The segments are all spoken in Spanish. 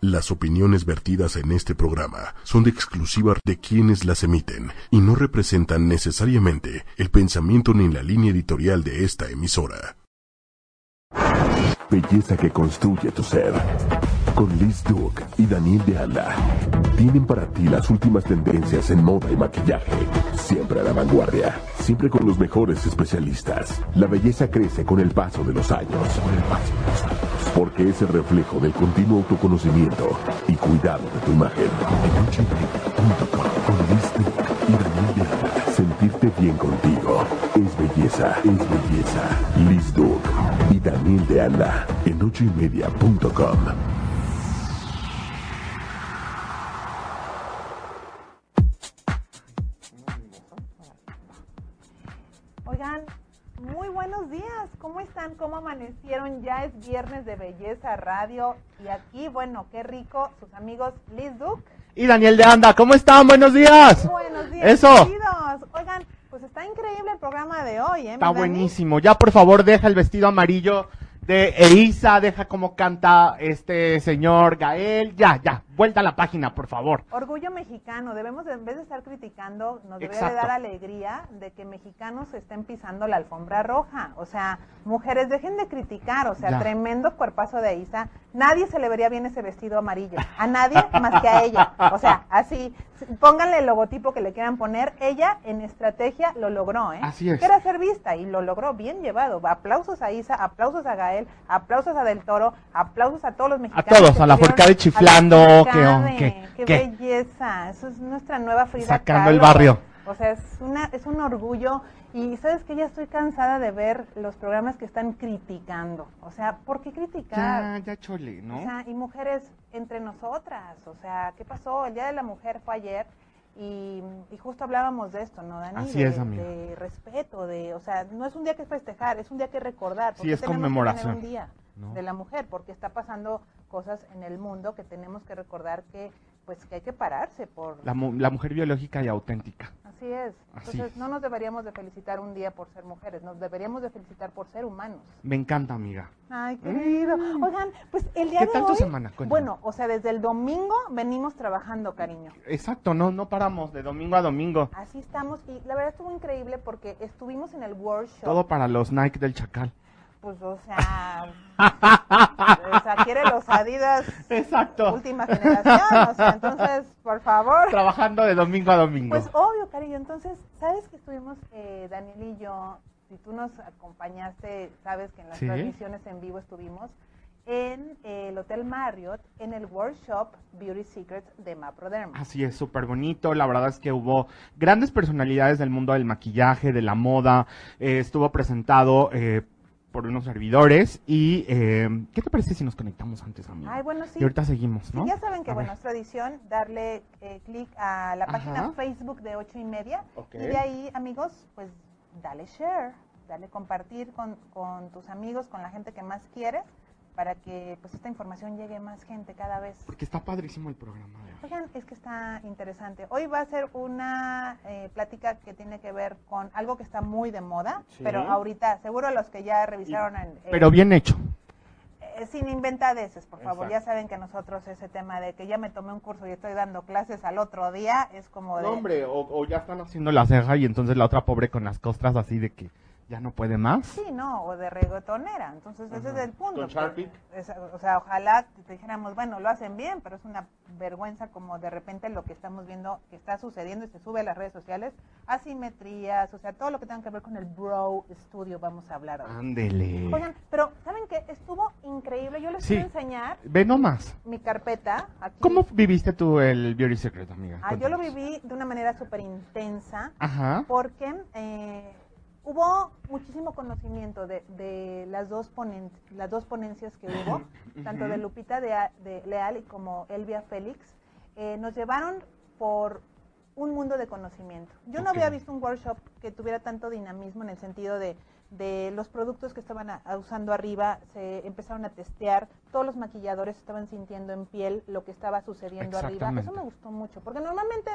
Las opiniones vertidas en este programa son de exclusiva de quienes las emiten y no representan necesariamente el pensamiento ni la línea editorial de esta emisora. Belleza que construye tu ser. Con Liz Duke y Daniel de Anda. Tienen para ti las últimas tendencias en moda y maquillaje. Siempre a la vanguardia. Siempre con los mejores especialistas. La belleza crece con el paso de los años. Porque es el reflejo del continuo autoconocimiento y cuidado de tu imagen. En nochemedia.com con Liz Duke y Daniel de Anda. Sentirte bien contigo es belleza, es belleza. Liz Duke y Daniel de Anda en nochemedia.com. Oigan, muy buenos días, ¿cómo están? ¿Cómo amanecieron? Ya es viernes de Belleza Radio y aquí, bueno, qué rico, sus amigos Liz Duke y Daniel de Anda, ¿cómo están? ¡Buenos días! Buenos días, ¡Eso! queridos. Oigan, pues está increíble el programa de hoy, ¿eh? Está buenísimo, ya por favor deja el vestido amarillo de Eiza, deja cómo canta este señor Gael, ya, vuelta a la página, por favor. Orgullo mexicano, debemos, en vez de estar criticando, nos debería de Exacto. dar alegría de que mexicanos estén pisando la alfombra roja. O sea, mujeres, dejen de criticar, o sea, Ya. tremendo cuerpazo de Eiza. Nadie se le vería bien ese vestido amarillo, a nadie más que a ella. O sea, así, pónganle el logotipo que le quieran poner, ella en estrategia lo logró, ¿eh? Así es. Que era ser vista y lo logró, bien llevado. Aplausos a Eiza, aplausos a Gael, aplausos a Del Toro, aplausos a todos los mexicanos. A todos, que a la estuvieron- Forcade chiflando, a la Forcade, ¿qué? qué belleza, eso es nuestra nueva Frida Sacando el Kahlo. barrio. O sea, es un orgullo y sabes que ya estoy cansada de ver los programas que están criticando. O sea, ¿por qué criticar? Ya chole, ¿no? O sea, y mujeres entre nosotras, o sea, ¿qué pasó? El Día de la Mujer fue ayer y justo hablábamos de esto, ¿no, Dani? Así es, amiga. De respeto, o sea, no es un día que festejar, es un día que recordar. Sí, porque es tenemos conmemoración. Que tener un día ¿no? de la mujer, porque está pasando cosas en el mundo que tenemos que recordar que hay que pararse por... La mujer biológica y auténtica. Así es. Así Entonces, es. no nos deberíamos de felicitar un día por ser mujeres, nos deberíamos de felicitar por ser humanos. Me encanta, amiga. Ay, querido. Oigan, pues el día ¿Qué de tal hoy... tu semana? Cuéntame. Bueno, o sea, desde el domingo venimos trabajando, cariño. Exacto, no paramos de domingo a domingo. Así estamos y la verdad estuvo increíble porque estuvimos en el workshop. Todo para los Nike del Chacal. Pues, o sea, quiere los Adidas Exacto. última generación, o sea, entonces, por favor. Trabajando de domingo a domingo. Pues obvio, cariño, entonces, ¿sabes que estuvimos, Daniel y yo, si tú nos acompañaste, sabes que en las Sí. transmisiones en vivo estuvimos en el Hotel Marriott, en el workshop Beauty Secrets de Maproderma. Así es, súper bonito. La verdad es que hubo grandes personalidades del mundo del maquillaje, de la moda. Estuvo presentado por unos servidores. Y, ¿qué te parece si nos conectamos antes, amigo? Ay, bueno, sí. Y ahorita seguimos, ¿no? Sí, ya saben que, A bueno, ver. es tradición darle clic a la página Ajá. Facebook de 8:30. Ok. Y de ahí, amigos, pues dale share, dale compartir con tus amigos, con la gente que más quieres, para que pues esta información llegue a más gente cada vez. Porque está padrísimo el programa de hoy. Oigan, es que está interesante. Hoy va a ser una plática que tiene que ver con algo que está muy de moda, Sí. pero ahorita, seguro los que ya revisaron Pero bien hecho. sin inventadeces, por favor. Exacto. Ya saben que nosotros ese tema de que ya me tomé un curso y estoy dando clases al otro día es como de... No, hombre, o ya están haciendo la ceja y entonces la otra pobre con las costras así de que ya no puede más. Sí, no, o de reggaetonera. Entonces ese es el punto. Con Sharpie. O sea, ojalá te dijéramos, bueno, lo hacen bien, pero es una vergüenza como de repente lo que estamos viendo que está sucediendo y se sube a las redes sociales, asimetrías, o sea, todo lo que tenga que ver con el Bro Studio vamos a hablar hoy. Ándele. Oigan, pero ¿saben qué? Estuvo increíble. Yo les Sí. quiero enseñar Ve nomás. mi carpeta. Aquí. ¿Cómo viviste tú el Beauty Secret, amiga? Yo lo Cuéntanos. viví de una manera súper intensa Ajá. porque hubo muchísimo conocimiento de las dos ponencias que hubo, tanto de Lupita de Leal y como Elvia Félix. Nos llevaron por un mundo de conocimiento. Yo no Ok. había visto un workshop que tuviera tanto dinamismo en el sentido de los productos que estaban usando arriba, se empezaron a testear, todos los maquilladores estaban sintiendo en piel lo que estaba sucediendo arriba. Exactamente. Eso me gustó mucho, porque normalmente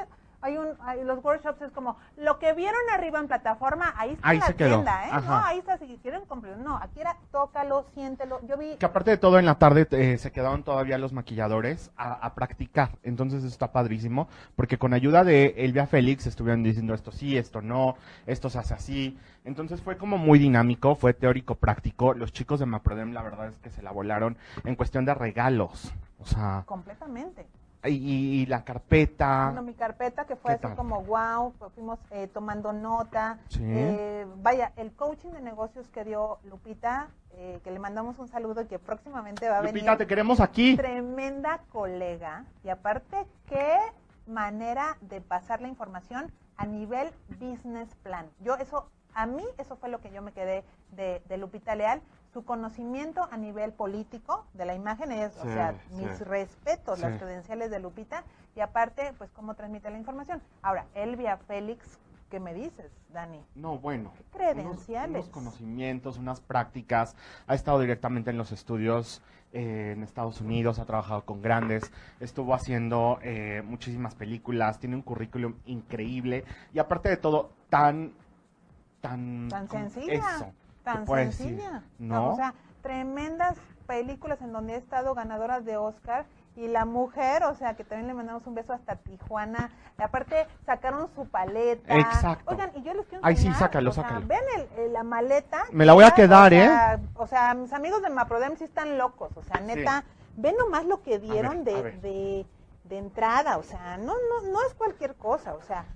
los workshops es como, lo que vieron arriba en plataforma, ahí está Ahí la se quedó. tienda, ¿eh? Ajá. No, ahí está, si quieren comprar. No, aquí era, tócalo, siéntelo. Yo vi... Que aparte de todo, en la tarde se quedaron todavía los maquilladores a practicar. Entonces eso está padrísimo, porque con ayuda de Elvia Félix estuvieron diciendo esto sí, esto no, esto se hace así. Entonces fue como muy dinámico, fue teórico práctico. Los chicos de Maprodem la verdad es que se la volaron en cuestión de regalos. O sea, Completamente. y la carpeta. Bueno, mi carpeta que fue ¿Qué así tal? como wow, fuimos tomando nota. Sí. Vaya, el coaching de negocios que dio Lupita, que le mandamos un saludo y que próximamente va a Lupita, venir. te queremos aquí. Tremenda colega. Y aparte, qué manera de pasar la información a nivel business plan. A mí eso fue lo que yo me quedé de Lupita Leal. Su conocimiento a nivel político de la imagen es, o Sí, sea, sí. mis respetos, Sí. las credenciales de Lupita, y aparte, pues, cómo transmite la información. Ahora, Elvia Félix, ¿qué me dices, Dani? No, bueno. ¿Qué credenciales? Unos conocimientos, unas prácticas. Ha estado directamente en los estudios en Estados Unidos, ha trabajado con grandes, estuvo haciendo muchísimas películas, tiene un currículum increíble y aparte de todo, tan sencilla. Eso. Tan ¿te puedes sencilla. decir? ¿No? O sea, tremendas películas en donde he estado ganadoras de Oscar. Y la mujer, o sea, que también le mandamos un beso hasta Tijuana. Y aparte, sacaron su paleta. Exacto. Oigan, y yo les quiero Ay, sí, enseñar, sácalo, o sea, sácalo. Vean la maleta. Me la voy a Neta, quedar, O sea, mis amigos de Maprodem sí están locos. O sea, neta, ven nomás lo que dieron a ver. de entrada. O sea, no es cualquier cosa. O sea,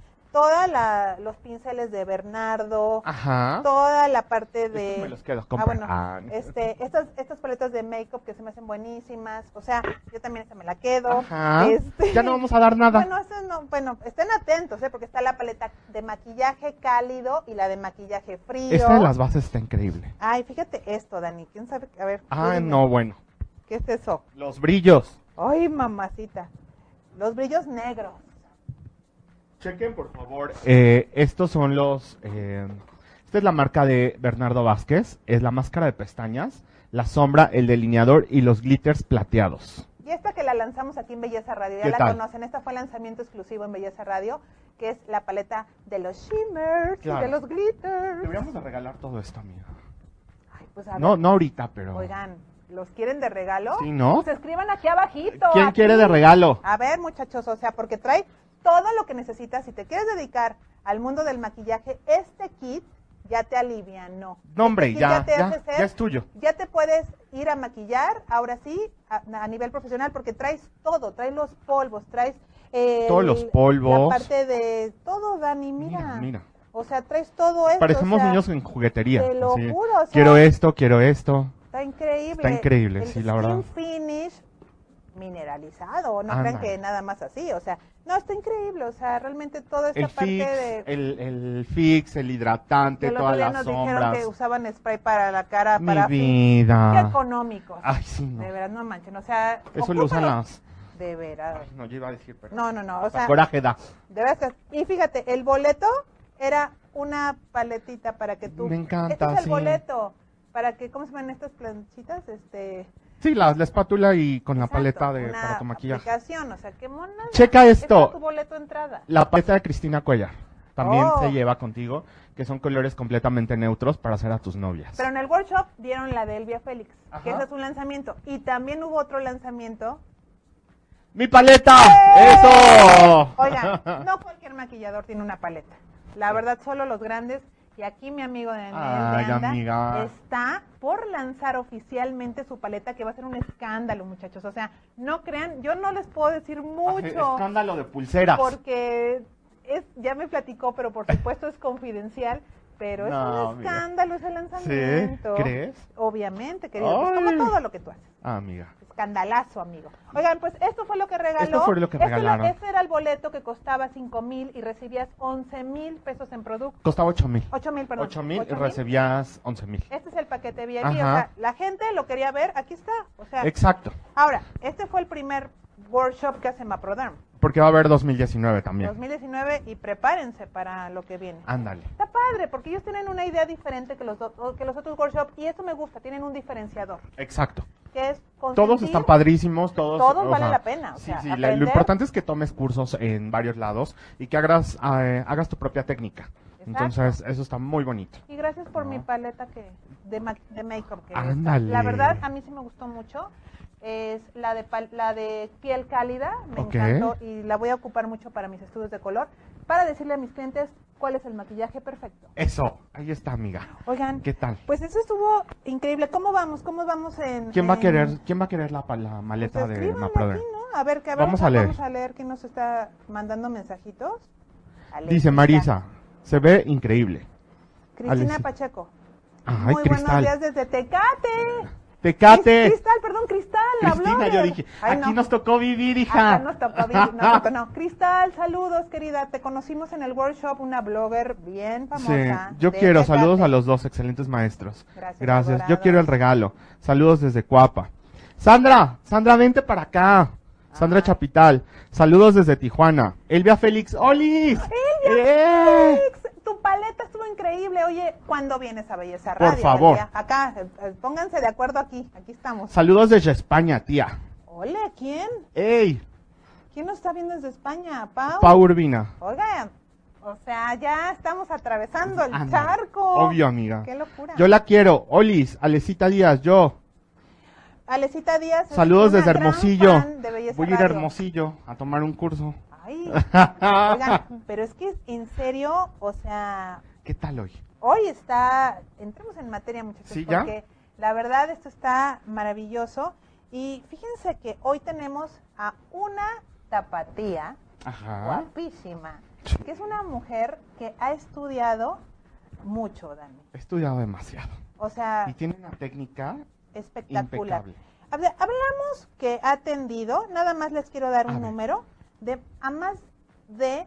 los pinceles de Bernardo. Ajá. Toda la parte de... Estos me los quedo, bueno, compra. estas paletas de make-up que se me hacen buenísimas, o sea, yo también esta me la quedo. Ajá. Ya no vamos a dar nada. Bueno, estén atentos, porque está la paleta de maquillaje cálido y la de maquillaje frío. Esta de las bases está increíble. Ay, fíjate esto, Dani, ¿quién sabe? A ver. Ah, dime, no, bueno. ¿qué es eso? Los brillos. Ay, mamacita, los brillos negros. Chequen, por favor. Estos son esta es la marca de Bernardo Vázquez. Es la máscara de pestañas, la sombra, el delineador y los glitters plateados. Y esta que la lanzamos aquí en Belleza Radio, ya ¿Qué la tal? conocen, esta fue el lanzamiento exclusivo en Belleza Radio, que es la paleta de los shimmers y Claro. de los glitters. Deberíamos de regalar todo esto, amiga. Ay, pues a ver, No ahorita, pero... oigan, ¿los quieren de regalo? Sí, ¿no? Pues escriban aquí abajito. ¿Quién aquí. quiere de regalo? A ver, muchachos, o sea, porque trae todo lo que necesitas. Si te quieres dedicar al mundo del maquillaje, este kit ya te alivianó. No, hombre, Este kit ya te hace ser- es tuyo. Ya te puedes ir a maquillar, ahora sí, a nivel profesional, porque traes todo, traes los polvos, traes... Todos los polvos. La parte de todo, Dani, mira. Mira. O sea, traes todo esto. Parecemos o sea, niños en juguetería. te lo así. juro, o sea, quiero esto. Está increíble. Está increíble, El sí, la verdad. skin finish mineralizado, no Ándale. crean que nada más así, o sea, no, está increíble, o sea, realmente toda esta El parte fix, de... el fix, el hidratante, el otro todas día las nos dijeron sombras. que usaban spray para la cara, Mi para... vida. Qué económicos. Ay, sí, no. De veras, no manchen, o sea... Eso lo usan ocúpalo. las... De veras. Ay, no, yo iba a decir, pero... No, o sea, coraje da. de veras. Y fíjate, el boleto era una paletita para que tú... Me encanta, Este es el sí. boleto, para que, ¿cómo se llaman estas planchitas? Sí, la espátula y con la Exacto, paleta una para tu maquillaje. aplicación, o sea, qué mona. Checa esto. Es tu boleto de entrada. La paleta de Cristina Cuellar también Oh. se lleva contigo, que son colores completamente neutros para hacer a tus novias. Pero en el workshop dieron la de Elvia Félix, que Ajá. ese es un lanzamiento. Y también hubo otro lanzamiento. ¡Mi paleta! ¡Eh! ¡Eso! Oigan, no cualquier maquillador tiene una paleta. La verdad, solo los grandes. Y aquí mi amigo Daniel Ay, de Anda amiga. está por lanzar oficialmente su paleta, que va a ser un escándalo, muchachos. O sea, no crean, yo no les puedo decir mucho. Escándalo de pulseras. Porque ya me platicó, pero por supuesto es confidencial. Pero No, es un amiga. escándalo ese lanzamiento. ¿Sí? ¿Crees? Obviamente, querido. Pues Ay. como todo lo que tú haces. Ah, amiga. Escandalazo, amigo. Oigan, pues esto fue lo que regaló. Esto fue lo que regalaron. Este era el boleto que costaba 5,000 y recibías 11,000 pesos en producto. Costaba 8,000. 8,000, perdón. 8,000 y 8,000. recibías 11,000. Este es el paquete VIP. Ajá. O sea, la gente lo quería ver, aquí está. O sea, Exacto. ahora, este fue el primer workshop que hace Maproderm. Porque va a haber 2019 también. 2019 y prepárense para lo que viene. Ándale. Está padre, porque ellos tienen una idea diferente que los otros workshops y eso me gusta, tienen un diferenciador. Exacto. que es Todos consentir. están padrísimos, todos o Vale sea, la pena, o sí, sea, sí, aprender. lo importante es que tomes cursos en varios lados y que hagas tu propia técnica. Exacto. Entonces, eso está muy bonito. Y gracias por No. mi paleta de make-up. Que Ándale. la verdad, a mí sí me gustó mucho. Es la de piel cálida, me Ok. encantó y la voy a ocupar mucho para mis estudios de color, para decirle a mis clientes cuál es el maquillaje perfecto. Eso, ahí está, amiga. Oigan, ¿Qué tal? pues eso estuvo increíble. ¿Cómo vamos? ¿Cómo vamos en...? ¿Quién va a querer la maleta Pues de escríbanle Maproder? aquí, ¿no? A ver, que Vamos a leer. Vamos a leer quién nos está mandando mensajitos. Dice Marisa, se ve increíble. Cristina Alexis. Pacheco. Ay, Muy Cristal. buenos días desde Tecate. Tecate. Cristal, la Cristina, blogger. yo dije, Ay, aquí no. nos tocó vivir, hija. Acá nos tocó vivir, no. Cristal, saludos, querida. Te conocimos en el workshop, una blogger bien Sí, famosa. yo de quiero, Tecate. saludos a los dos, excelentes maestros. Gracias, Yo adorados. quiero el regalo. Saludos desde Cuapa. Sandra, vente para acá. Sandra Chapital, saludos desde Tijuana. Elvia Félix, ¡Olis! Alex, tu paleta estuvo increíble. Oye, ¿cuándo vienes a Belleza Por Radio? favor. Acá, pónganse de acuerdo aquí estamos. Saludos desde España, tía. Ole, ¿quién? ¡Ey! ¿Quién nos está viendo desde España? Pau. Pau Urbina. Oigan, o sea, ya estamos atravesando el Ándale. charco. Obvio, amiga. Qué locura. Yo la quiero. Olis, Alecita Díaz, yo. Alecita Díaz. es Saludos una desde gran Hermosillo. fan de Belleza Voy a ir a Radio. Hermosillo a tomar un curso. Ay, oigan, pero es que en serio, o sea, ¿Qué tal hoy? hoy entremos en materia, muchachos, ¿Sí, ya? porque la verdad esto está maravilloso. Y fíjense que hoy tenemos a una tapatía Ajá. guapísima, que es una mujer que ha estudiado mucho, Dani. He estudiado demasiado. O sea, Y tiene una técnica espectacular. impecable. Hablamos que ha atendido, nada más les quiero dar A un ver. número, a más de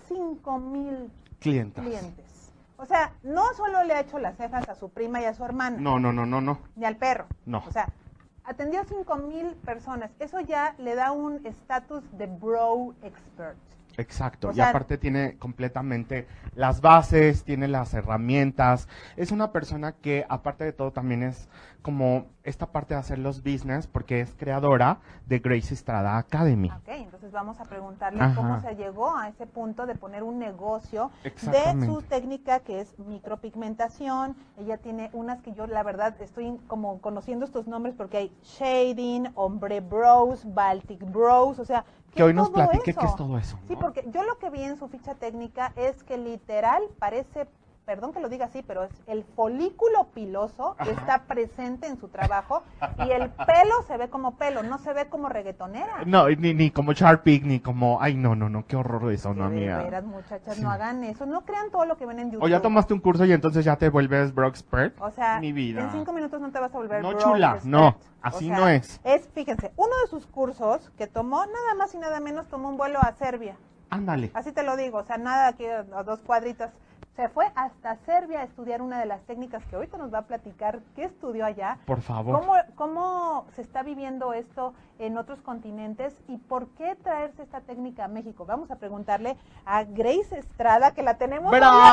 5,000 Clientas. clientes. O sea, no solo le ha hecho las cejas a su prima y a su hermana, No. ni al perro. No. O sea, atendió a 5,000 personas. Eso ya le da un estatus de bro expert. Exacto, O y sea, aparte tiene completamente las bases, tiene las herramientas. Es una persona que aparte de todo también es como esta parte de hacer los business porque es creadora de Grace Estrada Academy. Ok, entonces vamos a preguntarle Ajá. cómo se llegó a ese punto de poner un negocio de Exactamente. su técnica que es micropigmentación. Ella tiene unas que yo la verdad estoy como conociendo estos nombres porque hay shading, ombre brows, Baltic brows, o sea, ¿qué Que hoy es nos todo platique eso? qué es todo eso, Sí, ¿no? porque yo lo que vi en su ficha técnica es que literal parece, perdón que lo diga así, pero es el folículo piloso que está presente en su trabajo y el pelo se ve como pelo, no se ve como reggaetonera. No, ni como Sharpie, ni como, ay, no, qué horror eso, no, De amiga. veras, muchachas, Sí. no hagan eso, no crean todo lo que ven en YouTube. O ya tomaste un curso y entonces ya te vuelves bro expert. O sea, Mi vida. en 5 minutos no te vas a volver No, bro chula, expert. no, así no es. Fíjense, uno de sus cursos que tomó, nada más y nada menos, tomó un vuelo a Serbia. Ándale. Así te lo digo, o sea, nada aquí a 2 cuadritas. Se fue hasta Serbia a estudiar una de las técnicas que ahorita nos va a platicar qué estudió allá. Por favor. ¿Cómo se está viviendo esto en otros continentes y por qué traerse esta técnica a México? Vamos a preguntarle a Grace Estrada, que la tenemos.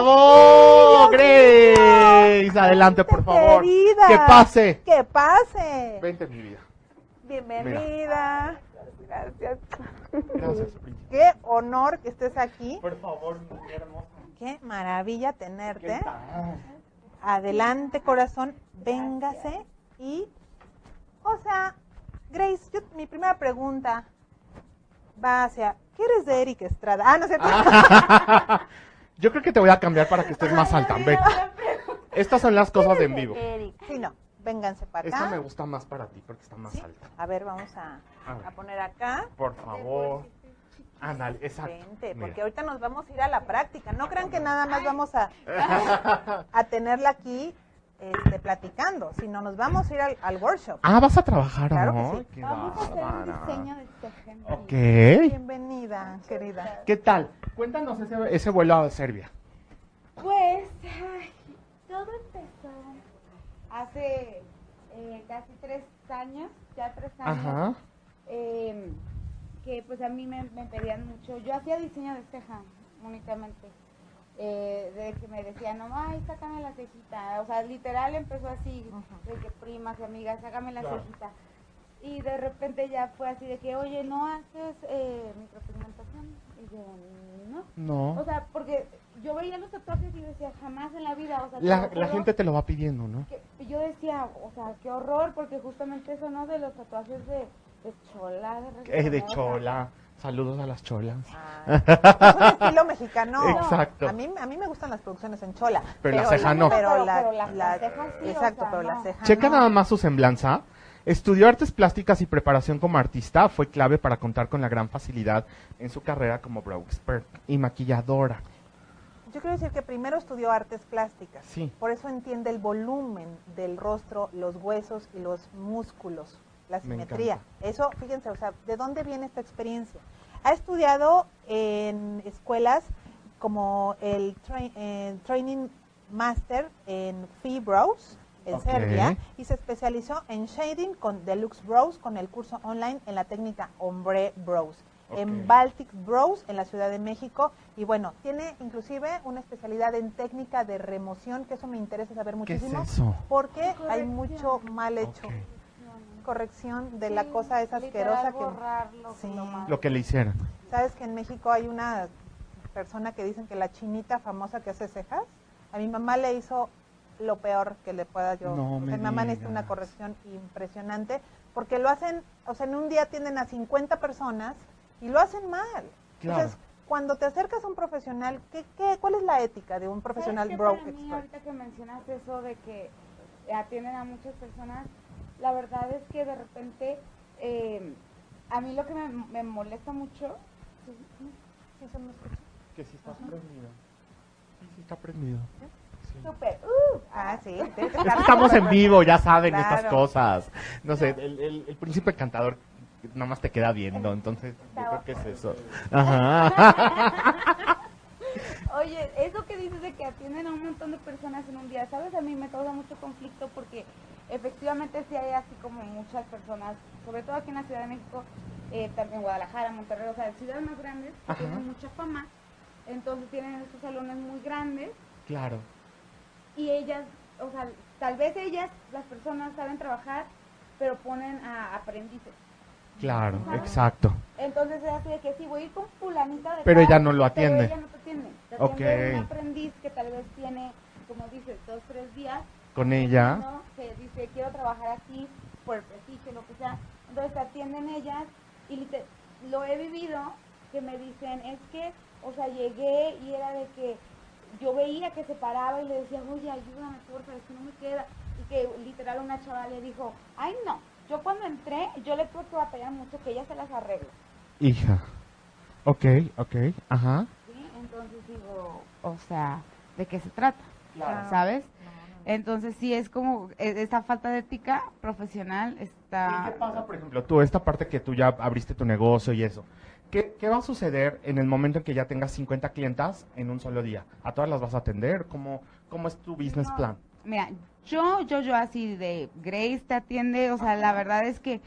¡Bravo, hoy aquí. Grace! Adelante, por Vente, favor. querida. ¡Que pase! ¡Que pase! Vente, mi vida. Bienvenida. Gracias. Gracias, príncipe. Qué honor que estés aquí. Por favor, mi hermosa. Qué maravilla ¿Qué tenerte. tal? Adelante, corazón, véngase y, o sea, Grace, mi primera pregunta va hacia, ¿qué eres de Eric Estrada? Ah, no sé. Yo creo que te voy a cambiar para que estés más alta. Ven. Estas son las cosas de en vivo. Eric. Sí, no, vénganse para acá. Esta me gusta más para ti porque está más Sí. alta. A ver, vamos a ver. poner acá. Por favor. Ándale, exacto. Vente, Mira. porque ahorita nos vamos a ir a la práctica. No crean que nada más vamos a tenerla aquí platicando, sino nos vamos a ir al workshop. Ah, vas a trabajar, Claro ¿no? que sí. Qué Vamos a hacer un bárbara. diseño de ceja. Ok. Bienvenida, querida. ¿Qué tal? Cuéntanos ese vuelo a Serbia. Pues, ay, todo empezó hace casi 3 años, ya 3 años, Ajá. que pues a mí me pedían mucho. Yo hacía diseño de ceja, únicamente. De que me decían, no, ay, sácame la cejita. O sea, literal empezó así, de que primas y amigas, sácame la cejita. Y de repente ya fue así de que, oye, ¿no haces micropigmentación? Y yo, no. No. O sea, porque yo veía los tatuajes y decía, jamás en la vida. O sea, La gente te lo va pidiendo, ¿no? yo decía, o sea, qué horror, porque justamente eso, ¿no? De los tatuajes de chola. De chola. Saludos a las cholas. Es un estilo mexicano. Exacto. A mí me gustan las producciones en chola. Pero la ceja no. Pero la ceja sí, exacto, o sea, pero la no. ceja Checa no. nada más su semblanza. Estudió artes plásticas y preparación como artista. Fue clave para contar con la gran facilidad en su carrera como brow expert y maquilladora. Yo quiero decir que primero estudió artes plásticas. Sí. Por eso entiende el volumen del rostro, los huesos y los músculos, la Me simetría. encanta. Eso, fíjense, o sea, ¿de dónde viene esta experiencia? Ha estudiado en escuelas como el Training Master en Fee Brows, en Ok. Serbia, y se especializó en shading con Deluxe Brows con el curso online en la técnica Ombre Brows. En Ok. Baltic Brows en la Ciudad de México, y bueno, tiene inclusive una especialidad en técnica de remoción, que eso me interesa saber ¿Qué es muchísimo, eso? porque hay Corrección. mucho mal hecho. Ok. Corrección de la Sí, cosa esa literal, asquerosa que... borrarlo, Sí. lo malo. Lo que le hicieron. ¿Sabes que en México hay una persona que dicen que la chinita famosa que hace cejas? A mi mamá le hizo lo peor que le pueda yo. No O sea, me mi mamá necesita digas. una corrección impresionante, porque lo hacen, o sea, en un día atienden a 50 personas y lo hacen mal. Claro. Entonces, cuando te acercas a un profesional, ¿cuál es la ética de un profesional ¿Sabes qué? brow Para mí, expert? ahorita que mencionas eso de que atienden a muchas personas, la verdad es que de repente, a mí lo que me molesta mucho, ¿Sí se me escucha? Que si está prendido. Sí está prendido. súper, Sí, tiene que estar Estamos en súper- vivo, ya saben estas Claro. cosas. No sé, el príncipe encantador nada más te queda viendo, entonces yo creo que es eso. Ajá. Oye, eso que dices de que atienden a un montón de personas en un día, ¿sabes? A mí me causa mucho conflicto porque efectivamente sí hay así como muchas personas, sobre todo aquí en la Ciudad de México, también Guadalajara, Monterrey, o sea, ciudades más grandes que Ajá. tienen mucha fama, entonces tienen estos salones muy grandes Claro. y ellas, o sea, tal vez ellas, las personas saben trabajar, pero ponen a aprendices. Claro, Ajá. exacto. Entonces es así de que sí, voy a ir con fulanita de Pero tal, ella no lo atiende. Pero ella no te atiende. Te atiende Ok. un aprendiz que tal vez tiene, como dices, 2, 3 días. Con ella. ¿no? Que dice, quiero trabajar aquí por el prestigio, lo que sea. Entonces te atienden ellas y lo he vivido, que me dicen, es que, o sea, llegué y era de que yo veía que se paraba y le decía, oye, ayúdame, porfa, es que no me queda. Y que literal una chava le dijo, ay, no. Yo cuando entré, yo le tuve que batallar mucho, que ella se las arregla, Hija. Ok, ajá. ¿sí? Entonces digo, o sea, ¿de qué se trata? Claro. ¿Sabes? Entonces sí es como, esta falta de ética profesional está... ¿Y qué pasa, por ejemplo, tú, esta parte que tú ya abriste tu negocio y eso? ¿Qué va a suceder en el momento en que ya tengas 50 clientas en un solo día? ¿A todas las vas a atender? ¿Cómo es tu business No, plan? Mira, yo así de Grace te atiende, o sea, la verdad es que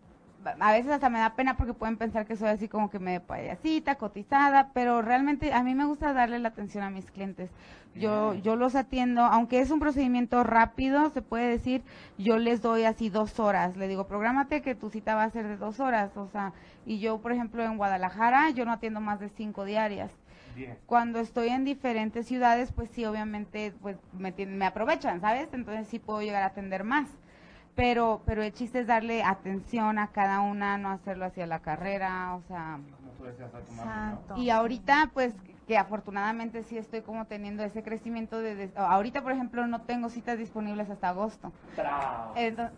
a veces hasta me da pena porque pueden pensar que soy así como que medio payasita, cotizada, pero realmente a mí me gusta darle la atención a mis clientes. Yo los atiendo, aunque es un procedimiento rápido, se puede decir, yo les doy así 2 horas. Le digo, prográmate que tu cita va a ser de 2 horas, o sea, y yo, por ejemplo, en Guadalajara, yo no atiendo más de 5 diarias. Cuando estoy en diferentes ciudades, pues sí, obviamente, pues me aprovechan, ¿sabes? Entonces sí puedo llegar a atender más. Pero el chiste es darle atención a cada una, no hacerlo hacia la carrera, o sea... Exacto. Y ahorita, pues, que afortunadamente sí estoy como teniendo ese crecimiento ahorita, por ejemplo, no tengo citas disponibles hasta agosto. Entonces,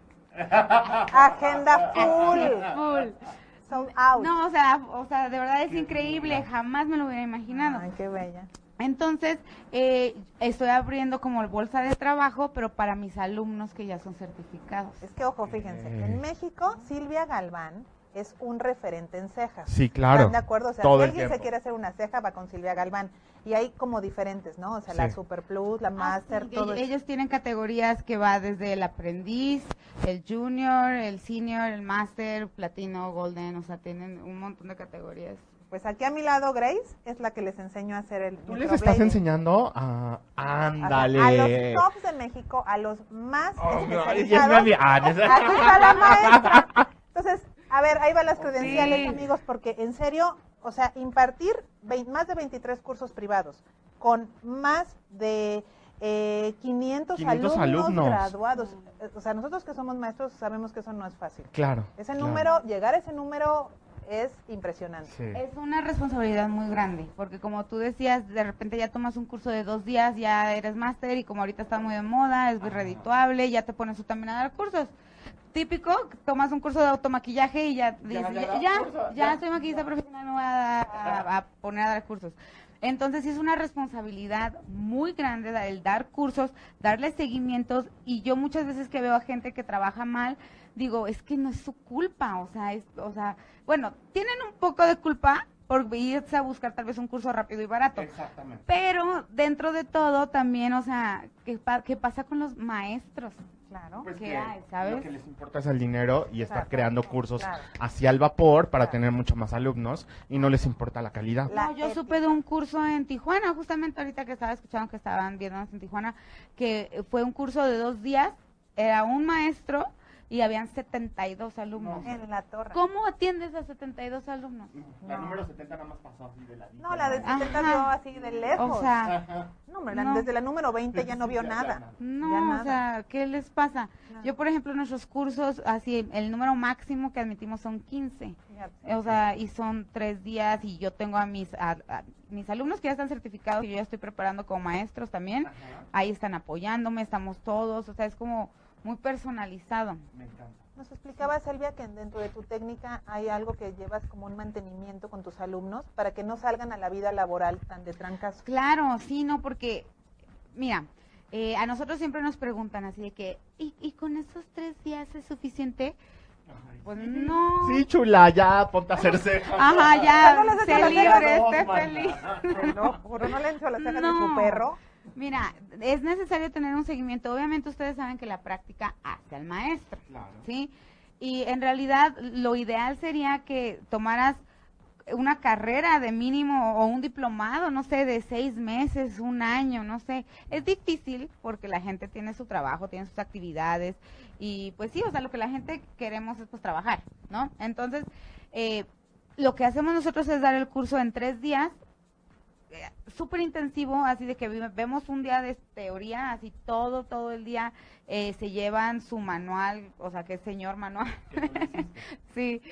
Agenda full. Sold out. no, o sea, de verdad es increíble, jamás me lo hubiera imaginado. Ay, qué bella. Entonces, estoy abriendo como bolsa de trabajo, pero para mis alumnos que ya son certificados. Es que, ojo, fíjense, en México, Silvia Galván es un referente en cejas. Sí, claro. ¿Están de acuerdo? O sea, Todo si el alguien se tiempo. quiere hacer una ceja, va con Silvia Galván. Y hay como diferentes, ¿no? O sea, la Sí. Super Plus, la Master, Sí, todo eso. ellos tienen categorías que va desde el aprendiz, el junior, el senior, el master, platino, golden, o sea, tienen un montón de categorías. Pues aquí a mi lado, Grace, es la que les enseño a hacer el ¿Tú les estás microblading. enseñando? Ándale. A los tops de México, a los más Oh, no, especializados. y es mi amiga. Aquí está la maestra. Entonces, a ver, ahí van las credenciales, Sí. amigos, porque en serio, o sea, impartir más de 23 cursos privados con más de 500 alumnos graduados. O sea, nosotros que somos maestros sabemos que eso no es fácil. Claro. Ese claro. número, llegar a ese número es impresionante. Sí. Es una responsabilidad muy grande, porque como tú decías, de repente ya tomas un curso de 2 días, ya eres máster y como ahorita está muy de moda, es muy redituable, ya te pones tú también a dar cursos. Típico, tomas un curso de automaquillaje y ya dices, ya soy maquillista profesional, me voy a poner a dar cursos. Entonces sí es una responsabilidad muy grande el dar cursos, darle seguimientos, y yo muchas veces que veo a gente que trabaja mal, digo, es que no es su culpa, o sea, bueno, tienen un poco de culpa por irse a buscar tal vez un curso rápido y barato. Exactamente. Pero dentro de todo también, o sea, ¿qué pasa con los maestros? Claro. Pues ¿Qué que hay, sabes? Lo que les importa es el dinero y estar Exacto. creando cursos Claro. hacia el vapor para Claro. tener mucho más alumnos y no les importa la calidad. La No, yo ética. supe de un curso en Tijuana, justamente ahorita que estaba escuchando que estaban viéndonos en Tijuana, que fue un curso de 2 días, era un maestro y habían 72 alumnos. En la torre. ¿Cómo atiendes a 72 alumnos? La No. número 70 nada más pasó así de ladito. No, la de 70 Ajá. vio así de lejos. O sea, Ajá. no, hombre, no. desde la número 20 ya no vio Ya nada. nada. Ya no, nada. o sea, ¿qué les pasa? Nada. Yo, por ejemplo, nuestros cursos, así, el número máximo que admitimos son 15. Fíjate. O sea, y son 3 días y yo tengo a mis alumnos que ya están certificados, que yo ya estoy preparando como maestros también. Ajá. Ahí están apoyándome, estamos todos, o sea, es como muy personalizado. Me encanta. Nos explicaba Silvia que dentro de tu técnica hay algo que llevas como un mantenimiento con tus alumnos para que no salgan a la vida laboral tan de trancas. Claro, sí, no, porque, mira, a nosotros siempre nos preguntan así de que, ¿y con esos 3 días es suficiente? Pues no. Sí, chula, ya ponte a hacer cejas. Ajá, ya, No las sé hagas libre, No, esté mana. feliz. No, por no le encho las cejas de No. su perro. Mira, es necesario tener un seguimiento. Obviamente ustedes saben que la práctica hace al maestro, Claro. ¿sí? Y en realidad lo ideal sería que tomaras una carrera de mínimo o un diplomado, no sé, de 6 meses, 1 año, no sé. Es difícil porque la gente tiene su trabajo, tiene sus actividades y pues sí, o sea, lo que la gente queremos es pues trabajar, ¿no? Entonces, lo que hacemos nosotros es dar el curso en 3 días, súper intensivo, así de que vemos un día de teoría, así todo el día se llevan su manual, o sea, que es señor manual. Sí,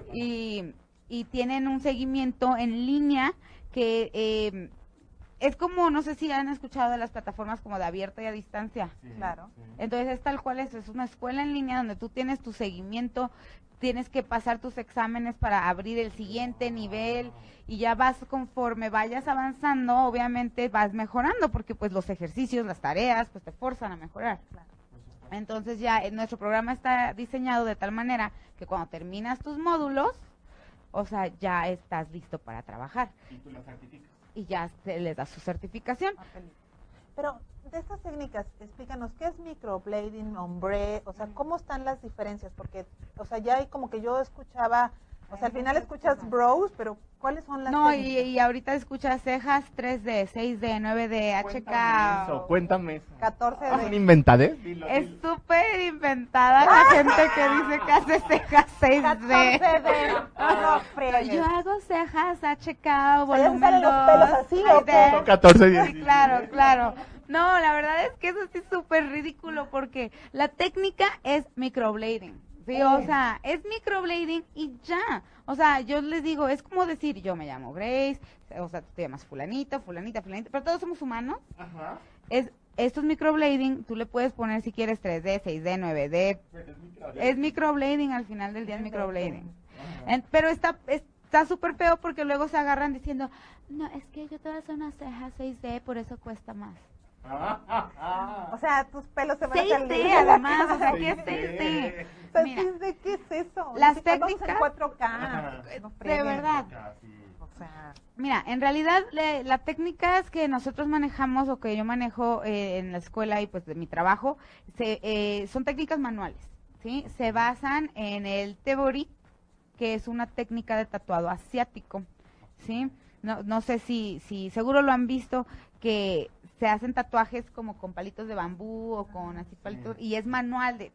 y tienen un seguimiento en línea que es como, no sé si han escuchado de las plataformas como de abierta y a distancia. Claro. Entonces es tal cual es una escuela en línea donde tú tienes tu seguimiento, tienes que pasar tus exámenes para abrir el siguiente nivel y ya vas conforme vayas avanzando, obviamente vas mejorando porque pues los ejercicios, las tareas, pues te forzan a mejorar. Entonces ya nuestro programa está diseñado de tal manera que cuando terminas tus módulos, o sea, ya estás listo para trabajar Y tú la certificas. y ya les das su certificación. Pero de estas técnicas, explícanos, ¿qué es microblading, ombre? O sea, ¿cómo están las diferencias? Porque, o sea, ya hay como que yo escuchaba, o sea, al final escuchas bros, pero ¿cuáles son las No, técnicas? y ahorita escuchas cejas 3D, 6D, 9D, HK. Cuéntame eso. 14 ¿Es un de... inventadez? Dilo, Es dilo. súper inventada la gente que dice que hace cejas 6D. 14 de... No, friegues. Yo hago cejas HK, ¿ya volumen salen 2. los pelos así o qué? 6D. Son 14 días. Sí, claro. No, la verdad es que eso sí es súper ridículo porque la técnica es microblading. Sí, o sea, es microblading y ya. O sea, yo les digo, es como decir, yo me llamo Grace, o sea, tú te llamas fulanito, fulanita, pero todos somos humanos. Ajá. Esto es microblading, tú le puedes poner si quieres 3D, 6D, 9D. Es microblading, al final del día es microblading. Pero está súper feo porque luego se agarran diciendo, no, es que yo te voy a hacer una ceja 6D, por eso cuesta más. O sea, tus pelos se van a salir. 6D además, o sea, ¿qué es 6D? O sea, Mira, ¿qué es eso? las Ni siquiera vamos técnicas- en 4K. No de frieguen. verdad. O sea, Mira, en realidad las técnicas que nosotros manejamos o que yo manejo en la escuela y pues de mi trabajo son técnicas manuales, ¿sí? Se basan en el tebori, que es una técnica de tatuado asiático, ¿sí? No sé si seguro lo han visto, que se hacen tatuajes como con palitos de bambú o con así palitos, y es manual de...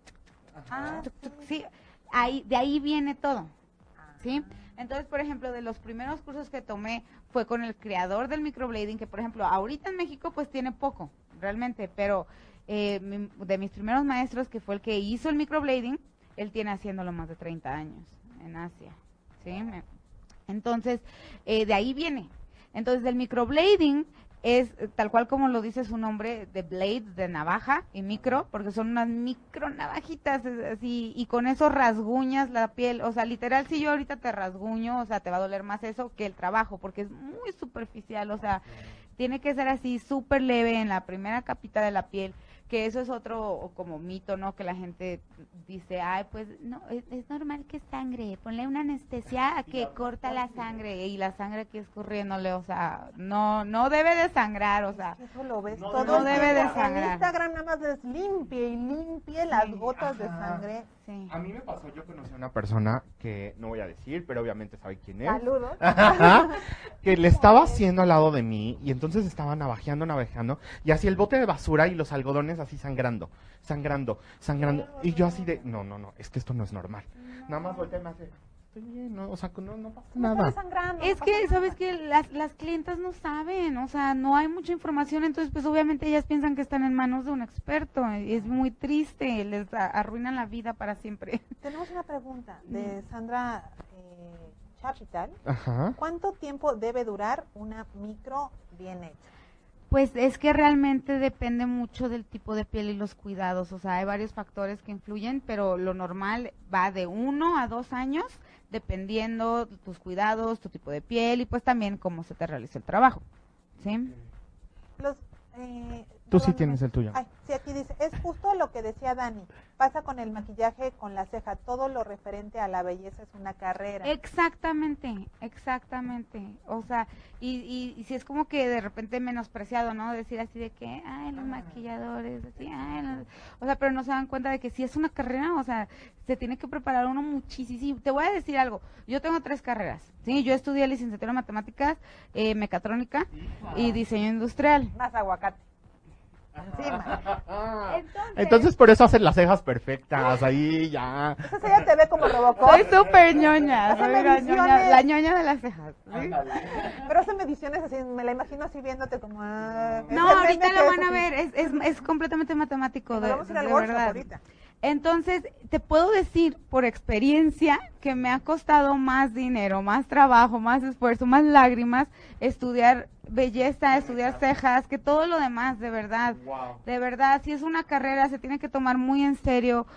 sí, de ahí viene todo, ¿sí? Entonces, por ejemplo, de los primeros cursos que tomé fue con el creador del microblading, que por ejemplo, ahorita en México pues tiene poco, realmente, pero de mis primeros maestros, que fue el que hizo el microblading, él tiene haciéndolo más de 30 años en Asia, ¿sí? Entonces, de ahí viene. Entonces, el microblading es tal cual como lo dice su nombre, de blade, de navaja, y micro, porque son unas micro navajitas así, y con eso rasguñas la piel. O sea, literal, si yo ahorita te rasguño, o sea, te va a doler más eso que el trabajo, porque es muy superficial. O sea, tiene que ser así súper leve en la primera capita de la piel, que eso es otro como mito, ¿no? Que la gente dice, ay, pues no, es normal que sangre, ponle una anestesia que corta la sangre, y la sangre aquí escurriéndole, o sea, no debe de sangrar, o sea, eso lo ves no todo el debe de tiempo. En sangrar. Instagram nada más es limpie y limpie las gotas de sangre. sí. A mí me pasó, yo conocí a una persona que no voy a decir, pero obviamente sabe quién es. Saludos. Que le estaba haciendo al lado de mí y entonces estaba navajeando y así el bote de basura y los algodones así sangrando. Y yo así de, no, es que esto no es normal. Nada más voltea y me hace, estoy bien, no, o sea, no pasa No nada. está sangrando, Es no que, pasa ¿sabes nada. qué? Las clientas no saben, o sea, no hay mucha información, entonces pues obviamente ellas piensan que están en manos de un experto, es muy triste, les arruinan la vida para siempre. Tenemos una pregunta de Sandra Chapital. Ajá. ¿Cuánto tiempo debe durar una micro bien hecha? Pues es que realmente depende mucho del tipo de piel y los cuidados, o sea, hay varios factores que influyen, pero lo normal va de 1 a 2 años, dependiendo de tus cuidados, tu tipo de piel y pues también cómo se te realiza el trabajo, ¿sí? Los, Tú sí perdóname. tienes el tuyo. Ay, sí, aquí dice, es justo lo que decía Dani, pasa con el maquillaje, con la ceja, todo lo referente a la belleza es una carrera. Exactamente, o sea, y si es como que de repente menospreciado, ¿no? Decir así de que, ay, los maquilladores, así, o sea, pero no se dan cuenta de que si es una carrera, o sea, se tiene que preparar uno muchísimo. Te voy a decir algo, yo tengo 3 carreras, ¿sí? Yo estudié licenciatura en matemáticas, mecatrónica y diseño industrial. Más aguacate. Encima. Entonces por eso hacen las cejas perfectas, ahí ya. Entonces ella te ve como Robocop, Soy súper ñoña, Hace soy la mediciones. ñoña de las cejas, ¿sí? pero hace mediciones así, me la imagino así viéndote como... No, ahorita lo van a ver, es completamente matemático, Nos vamos a ir al de workshop verdad. ahorita. Entonces, te puedo decir por experiencia que me ha costado más dinero, más trabajo, más esfuerzo, más lágrimas estudiar belleza, estudiar cejas, que todo lo demás, de verdad. Wow. De verdad, si es una carrera, se tiene que tomar muy en serio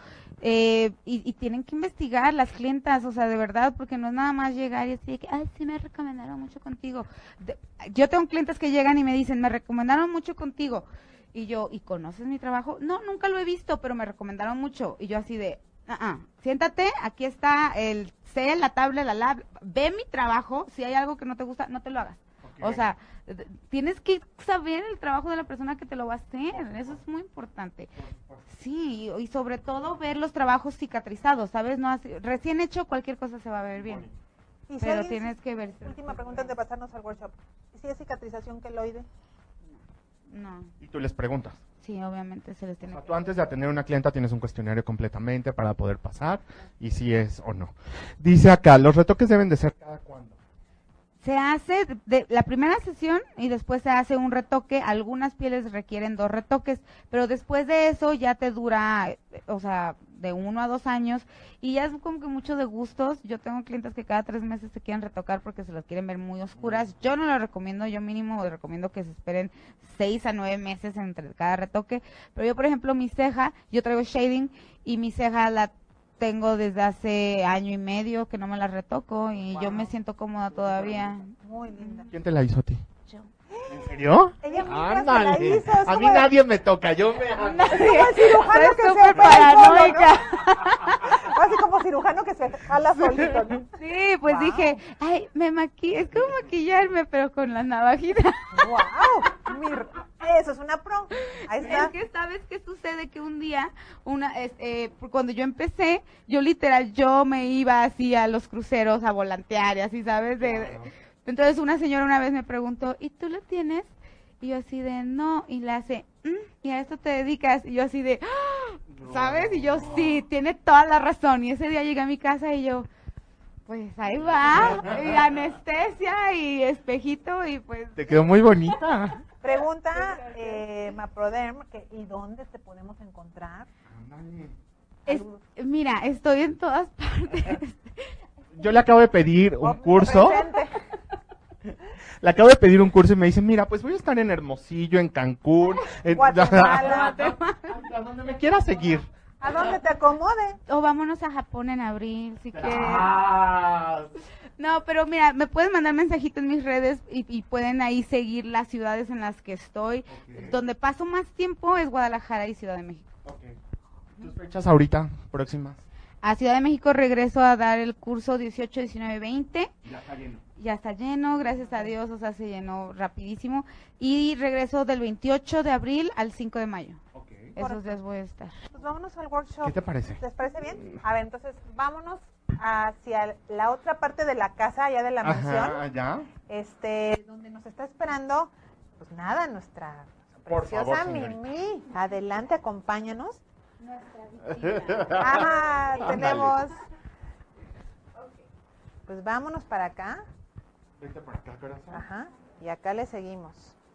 y tienen que investigar las clientas, o sea, de verdad, porque no es nada más llegar y decir que, ay, sí me recomendaron mucho contigo. Yo tengo clientes que llegan y me dicen, me recomendaron mucho contigo. Y yo, ¿y conoces mi trabajo? No, nunca lo he visto, pero me recomendaron mucho. Y yo así de, siéntate, aquí está la tabla, la lab, ve mi trabajo, si hay algo que no te gusta, no te lo hagas. Okay. O sea, tienes que saber el trabajo de la persona que te lo va a hacer, eso es muy importante. Sí, y sobre todo ver los trabajos cicatrizados, ¿sabes? No así, recién hecho cualquier cosa se va a ver bien, Y si pero alguien- tienes que ver. Última pregunta antes de pasarnos al workshop. ¿Y si es cicatrización queloide? No, Y tú les preguntas. sí, obviamente se les O tiene sea, que... tú antes de atender a una clienta tienes un cuestionario completamente para poder pasar y si es o no. Dice acá, los retoques deben de ser cada cuándo. Se hace de la primera sesión y después se hace un retoque. Algunas pieles requieren 2 retoques, pero después de eso ya te dura, o sea, de 1 a 2 años y ya es como que mucho de gustos. Yo tengo clientes que cada 3 meses se quieren retocar porque se las quieren ver muy oscuras. Yo no lo recomiendo, yo mínimo recomiendo que se esperen 6 a 9 meses entre cada retoque. Pero yo, por ejemplo, mi ceja, yo traigo shading y mi ceja la tengo desde hace año y medio que no me la retoco y yo me siento cómoda todavía. Muy linda. ¿Quién te la hizo a ti? Yo. ¿En serio? Ella misma se la Ándale. hizo, es A mí como- nadie me toca, yo me hago. Como el cirujano Soy que se súper opera solo, paranoica. ¿no? Así como cirujano que se jala solito, ¿no? Sí, pues Wow. dije, ay, me maquillé, es como maquillarme, pero con la navajita. ¡Wow! Eso es una pro. Ahí está. Es que sabes qué sucede que un día, cuando yo empecé, yo literal, yo me iba así a los cruceros a volantear y así, ¿sabes? Entonces una señora una vez me preguntó, ¿y tú lo tienes? Y yo así de, no, y la hace, ¿y a esto te dedicas? Y yo así de, ¡ah! ¿Sabes? Y yo, sí, tiene toda la razón. Y ese día llegué a mi casa y yo, pues ahí va, y anestesia y espejito y pues... Te quedó muy bonita. Pregunta Maproderm, ¿y dónde te podemos encontrar? Mira, estoy en todas partes. Yo le acabo de pedir un curso. Presente. Le acabo de pedir un curso y me dice, mira, pues voy a estar en Hermosillo, en Cancún, en Guatemala. a donde me quiera seguir. A donde te acomode. O vámonos a Japón en abril, si quieres. Ah, No, pero mira, me pueden mandar mensajitos en mis redes y pueden ahí seguir las ciudades en las que estoy. Ok. Donde paso más tiempo es Guadalajara y Ciudad de México. ok. ¿Tus fechas ahorita, próximas? A Ciudad de México regreso a dar el curso 18, 19, 20. Ya está lleno. Ya está lleno, gracias a Dios, o sea, se llenó rapidísimo. Y regreso del 28 de abril al 5 de mayo. Ok. Esos días voy a estar. Pues vámonos al workshop. ¿Qué te parece? ¿Les parece bien? A ver, entonces vámonos hacia la otra parte de la casa, allá de la mansión, Ajá, ya. donde nos está esperando, pues nada, nuestra Por preciosa favor, señorita. Mimi. Adelante, acompáñanos. Nuestra Ajá, Ándale. tenemos. Pues vámonos para acá. Vente por acá, corazón. Ajá, y acá le seguimos.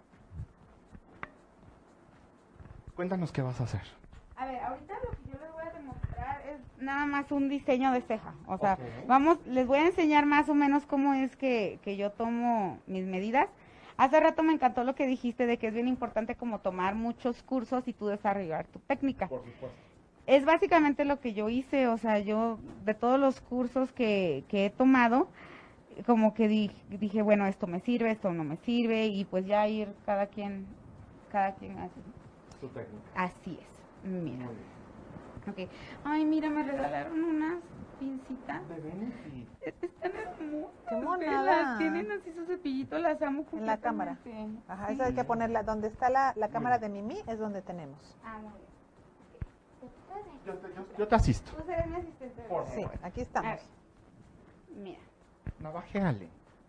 Cuéntanos qué vas a hacer. A ver, ahorita lo que yo les voy a demostrar es nada más un diseño de ceja. O sea, Ok. les voy a enseñar más o menos cómo es que yo tomo mis medidas. Hace rato me encantó lo que dijiste de que es bien importante como tomar muchos cursos y tú desarrollar tu técnica. Por supuesto. Es básicamente lo que yo hice, o sea, yo de todos los cursos que he tomado, como que dije, bueno, esto me sirve, esto no me sirve, y pues ya ir cada quien así. Tu técnica. Así es, mira. Muy bien. Ok. Ay, mira, me regalaron unas pincitas. De Benefit. Están hermosas. ¡Qué monada! Las tienen así su cepillito, las amo. En la cámara. completamente. Ajá, Sí. eso hay que ponerla. Donde está la cámara de Mimi es donde tenemos. Ah, muy bien. Yo te asisto. Tú serás mi asistente. Por Sí, aquí A estamos. ver. Mira. Navajeale.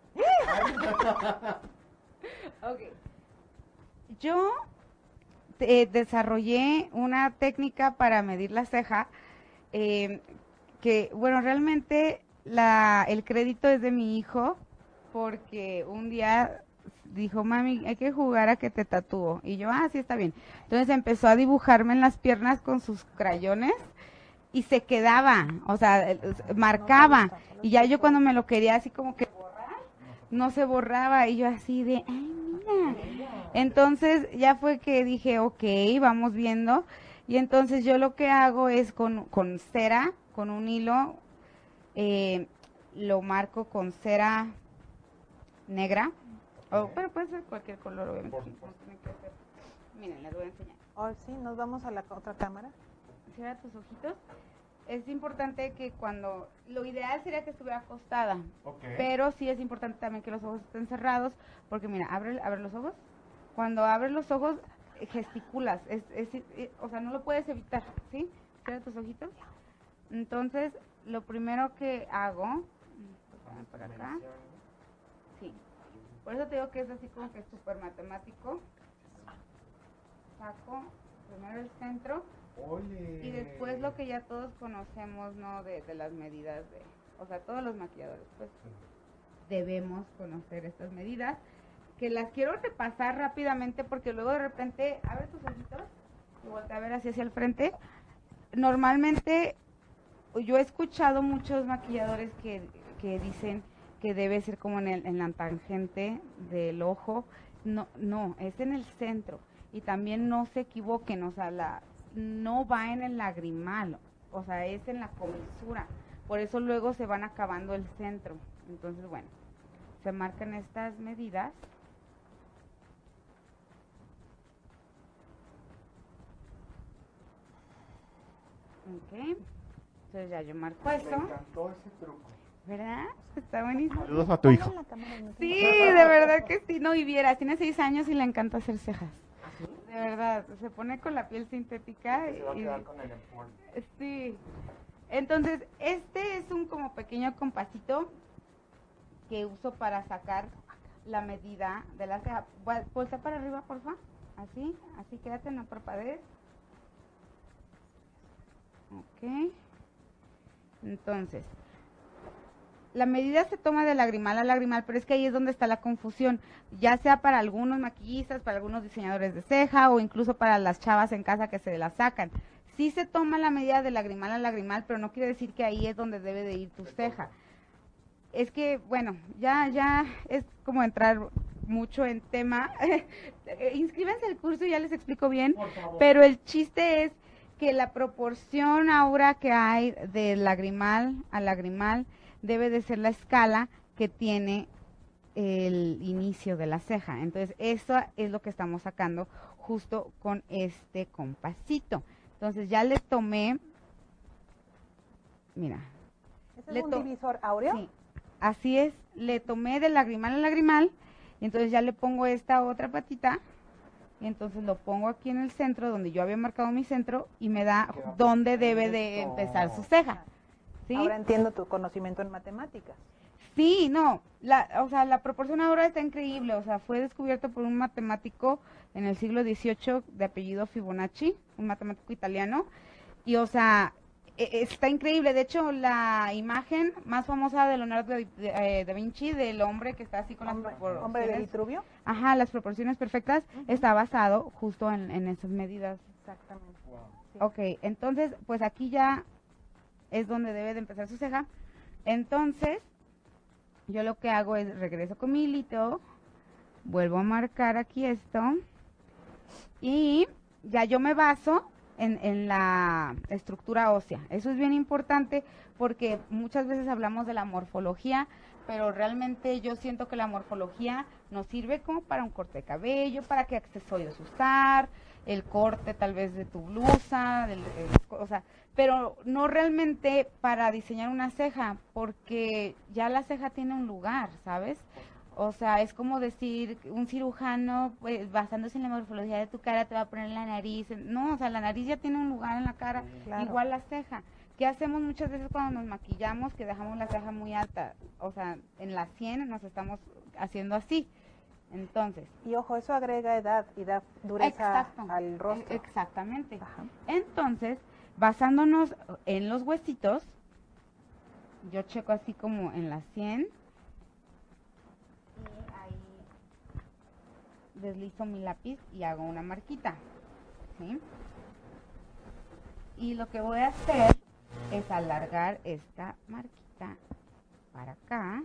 Ok. Yo desarrollé una técnica para medir la ceja que, bueno, realmente el crédito es de mi hijo porque un día dijo, mami, hay que jugar a que te tatúo. Y yo, sí, está bien. Entonces empezó a dibujarme en las piernas con sus crayones y se quedaba, o sea, marcaba. Y ya yo cuando me lo quería así como que borrar, no se borraba. Y yo así de, ay, mira. Entonces ya fue que dije, ok, vamos viendo. Y entonces yo lo que hago es con cera, con un hilo, lo marco con cera negra. Pero puede ser cualquier color, obviamente. No tiene que ser. Miren, les voy a enseñar. Oh, sí, nos vamos a la otra cámara. Cierra tus ojitos. Es importante que lo ideal sería que estuviera acostada, Ok. pero sí es importante también que los ojos estén cerrados, porque mira, abre los ojos. Cuando abres los ojos, gesticulas, o sea, no lo puedes evitar, ¿sí? Cierra tus ojitos. Entonces, lo primero que hago, por acá, sí. Por eso te digo que es así como que súper matemático. Saco primero el centro. Ole. Y después lo que ya todos conocemos, ¿no? De las medidas o sea, todos los maquilladores, pues, debemos conocer estas medidas, que las quiero repasar rápidamente porque luego de repente, abre tus ojitos y voltea a ver hacia el frente. Normalmente, yo he escuchado muchos maquilladores que dicen que debe ser como en la tangente del ojo. No, es en el centro. Y también no se equivoquen, o sea, no va en el lagrimal, o sea, es en la comisura. Por eso luego se van acabando el centro. Entonces, bueno, se marcan estas medidas. Ok. Entonces ya yo marco eso. encantó ese truco. ¿Verdad? Está buenísimo. Saludos a tu hijo. Pongan la cámara en el Sí, centro. de verdad que sí. No, y vieras, tiene 6 años y le encanta hacer cejas. De verdad, se pone con la piel sintética. Se va a y- quedar con el empolvo. Sí. Entonces, este es un como pequeño compasito que uso para sacar la medida de la ceja. Voltea para arriba, porfa. Así, así, quédate, no parpadees. Ok. Entonces, la medida se toma de lagrimal a lagrimal, pero es que ahí es donde está la confusión, ya sea para algunos maquillistas, para algunos diseñadores de ceja o incluso para las chavas en casa que se la sacan. Sí se toma la medida de lagrimal a lagrimal, pero no quiere decir que ahí es donde debe de ir tu ceja. Es que, bueno, ya es como entrar mucho en tema. Inscríbanse al curso y ya les explico bien, pero el chiste es que la proporción ahora que hay de lagrimal a lagrimal debe de ser la escala que tiene el inicio de la ceja. Entonces, eso es lo que estamos sacando justo con este compasito. Entonces, ya le tomé, mira, ¿Ese Le es un to- divisor áureo? sí, así es, le tomé de lagrimal a lagrimal, y entonces ya le pongo esta otra patita, y entonces lo pongo aquí en el centro, donde yo había marcado mi centro, y me da dónde debe de empezar su ceja. ¿Sí? Ahora entiendo tu conocimiento en matemáticas. Sí, no, o sea, la proporción ahora está increíble, o sea, fue descubierto por un matemático en el siglo XVIII de apellido Fibonacci, un matemático italiano, y o sea, está increíble. De hecho, la imagen más famosa de Leonardo da Vinci, del hombre que está así con las Hombre de proporciones, Vitruvio. ajá, las proporciones perfectas, está basado justo en esas medidas. Exactamente. Sí. Ok, entonces, pues aquí ya es donde debe de empezar su ceja. Entonces, yo lo que hago es regreso con mi hilito, vuelvo a marcar aquí esto, y ya yo me baso en la estructura ósea. Eso es bien importante porque muchas veces hablamos de la morfología, pero realmente yo siento que la morfología nos sirve como para un corte de cabello, para qué accesorios usar, el corte tal vez de tu blusa, o sea, pero no realmente para diseñar una ceja, porque ya la ceja tiene un lugar, ¿sabes? O sea, es como decir, un cirujano, pues, basándose en la morfología de tu cara, te va a poner la nariz. No, o sea, la nariz ya tiene un lugar en la cara, Claro. igual la ceja. ¿Qué hacemos muchas veces cuando nos maquillamos? Que dejamos la ceja muy alta, o sea, en la 100 nos estamos haciendo así. Entonces, Y ojo, eso agrega edad y da dureza exacto, al rostro. exactamente. Ajá. Entonces, basándonos en los huesitos, yo checo así como en la 100 y ahí deslizo mi lápiz y hago una marquita, ¿sí? Y lo que voy a hacer es alargar esta marquita para acá.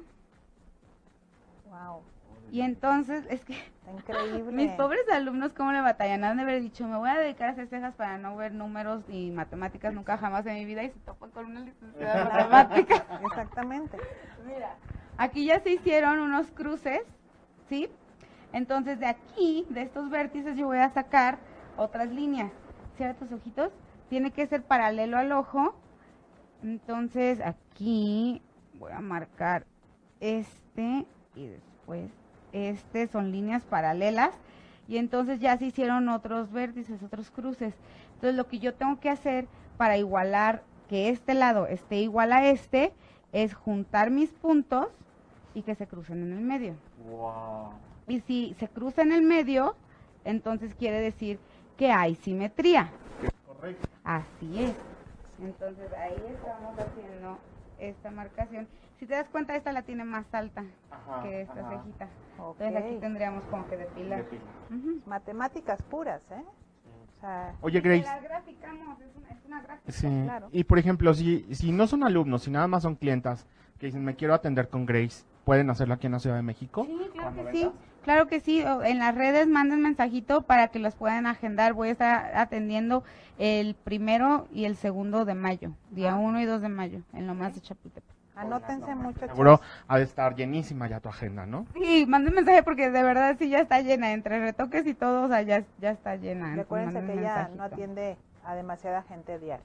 Wow, Y entonces, es que está increíble. mis pobres alumnos, ¿cómo le batallan? Han de haber dicho, me voy a dedicar a hacer cejas para no ver números y matemáticas nunca jamás en mi vida, y se topan con una licenciada en matemáticas. Exactamente. Mira, aquí ya se hicieron unos cruces, ¿sí? Entonces, de aquí, de estos vértices, yo voy a sacar otras líneas. Cierra tus ojitos. Tiene que ser paralelo al ojo. Entonces, aquí voy a marcar este y después este, son líneas paralelas, y entonces ya se hicieron otros vértices, otros cruces. Entonces lo que yo tengo que hacer para igualar que este lado esté igual a este es juntar mis puntos y que se crucen en el medio. Wow. Y si se cruza en el medio, entonces quiere decir que hay simetría. Correcto. Así es. Entonces ahí estamos haciendo esta marcación. Si te das cuenta, esta la tiene más alta Ajá, que esta ajá. cejita. Ok. Entonces aquí tendríamos como que depilar. Depila. Ujú. Matemáticas puras, ¿eh? O sea, Oye, Y que Grace. las graficamos, es una gráfica. Sí. Claro. Y por ejemplo, si no son alumnos, si nada más son clientas que dicen, me quiero atender con Grace, ¿pueden hacerlo aquí en la Ciudad de México? Sí, claro Cuando que sí. vengas. Claro que sí. En las redes manden mensajito para que los puedan agendar. Voy a estar atendiendo el 1 y el 2 de mayo, día 1 y 2 de mayo, en lo más de Chapultepec. anótense mucho. Seguro ha de estar llenísima ya tu agenda, ¿no? Sí, manden mensaje porque de verdad sí ya está llena, entre retoques y todo, o sea, ya está llena. Entonces, Recuérdense manden que ella mensajito. no atiende a demasiada gente diaria.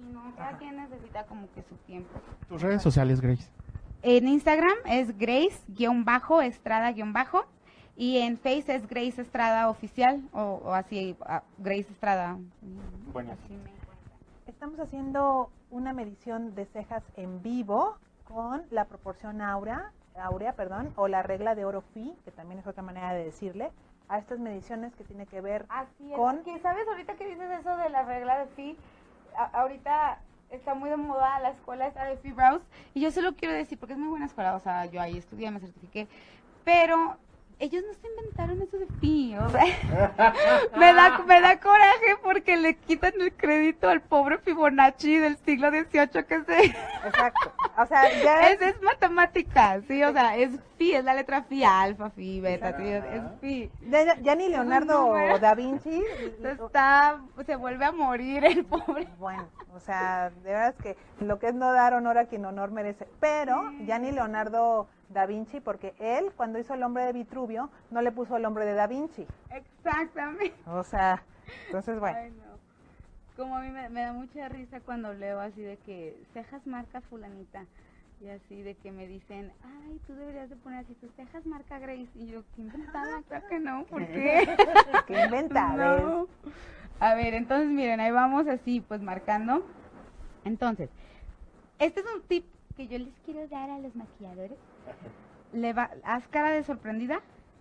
no, cada quien necesita como que su tiempo. Tus redes sociales, Grace. En Instagram es Grace-Estrada- y en Face es Grace Estrada Oficial o así, Grace Estrada. Bueno. Así me encuentran. Estamos haciendo una medición de cejas en vivo con la proporción áurea, o la regla de Oro-Phi, que también es otra manera de decirle, a estas mediciones que tiene que ver Así es, con... que sabes, ahorita que dices eso de la regla de Phi, ahorita está muy de moda la escuela esta de Phi Brows, y yo solo quiero decir, porque es muy buena escuela, o sea, yo ahí estudié, me certifiqué, pero ellos no se inventaron eso de Phi, o sea, me da coraje porque le quitan el crédito al pobre Fibonacci del siglo XVIII que se... Exacto, o sea, ya Es matemática, sí, o sea, es Phi, es la letra Phi, alfa, Phi, beta, sí, es Phi. ya ni Leonardo número. da Vinci... Se vuelve a morir el pobre. Bueno, o sea, de verdad es que lo que es no dar honor a quien honor merece. Pero ya ni Leonardo da Vinci, porque él, cuando hizo el hombre de Vitruvio, no le puso el hombre de da Vinci. Exactamente. O sea, entonces, bueno. Ay, no. Como a mí me da mucha risa cuando leo así de que cejas marca fulanita. Y así de que me dicen, ay, tú deberías de poner así tus cejas marca Grace. Y yo, ¿qué inventada? Claro que no, ¿por qué? ¿Qué inventada es? No. A ver, entonces miren, ahí vamos así, pues marcando. Entonces, este es un tip que yo les quiero dar a los maquilladores. Haz cara de sorprendida.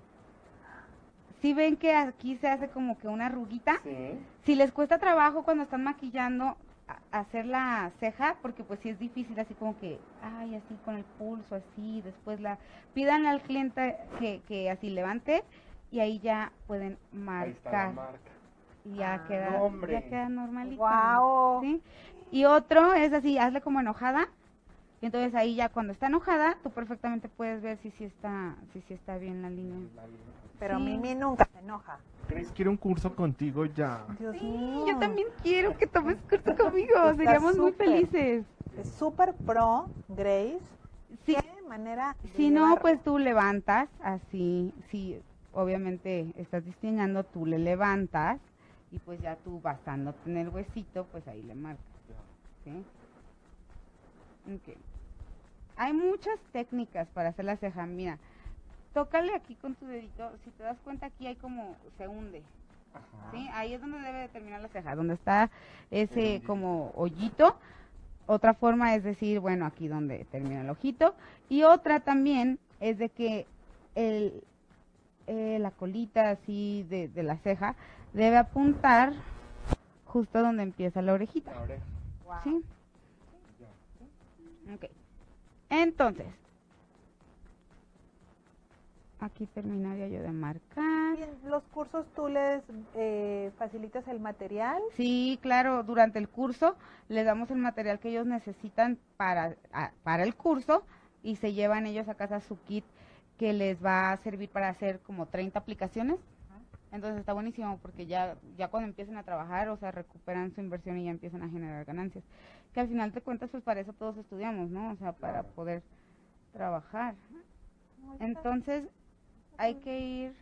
Si ven que aquí se hace como que una arruguita, Sí. si les cuesta trabajo cuando están maquillando hacer la ceja, porque pues sí es difícil, así como que, ay, así con el pulso, así, después pidan al cliente que así levante y ahí ya pueden Ahí está la marcar. marca. Y ya queda, no, hombre. ya queda normalita. Guau. ¿Sí? Y otro es así, hazle como enojada. Y entonces ahí ya cuando está enojada, tú perfectamente puedes ver si está bien la línea. Pero Sí. Mimi nunca se enoja. Grace quiere un curso contigo ya. Dios Sí, mío. yo también quiero que tomes curso conmigo, Está seríamos muy súper. felices. Es súper pro, Grace. Sí, Qué manera de si no, llevar. pues tú levantas, así, si obviamente estás distingando, tú le levantas y pues ya tú basándote en el huesito, pues ahí le marcas, ¿sí? Ok. Hay muchas técnicas para hacer la ceja, mira, tócale aquí con tu dedito, si te das cuenta aquí hay como, se hunde, ¿sí? Ahí es donde debe de terminar la ceja, donde está ese como hoyito. Otra forma es decir, bueno, aquí donde termina el ojito. Y otra también es de que la colita así de la ceja debe apuntar justo donde empieza la orejita. La oreja. ¿Sí? Ok. Entonces, aquí terminaría yo de marcar. ¿Y en los cursos tú les facilitas el material? Sí, claro, durante el curso les damos el material que ellos necesitan para el curso y se llevan ellos a casa su kit que les va a servir para hacer como 30 aplicaciones. Entonces está buenísimo porque ya cuando empiecen a trabajar, o sea, recuperan su inversión y ya empiezan a generar ganancias. Que al final de cuentas, pues para eso todos estudiamos, ¿no? O sea, para poder trabajar. Entonces hay que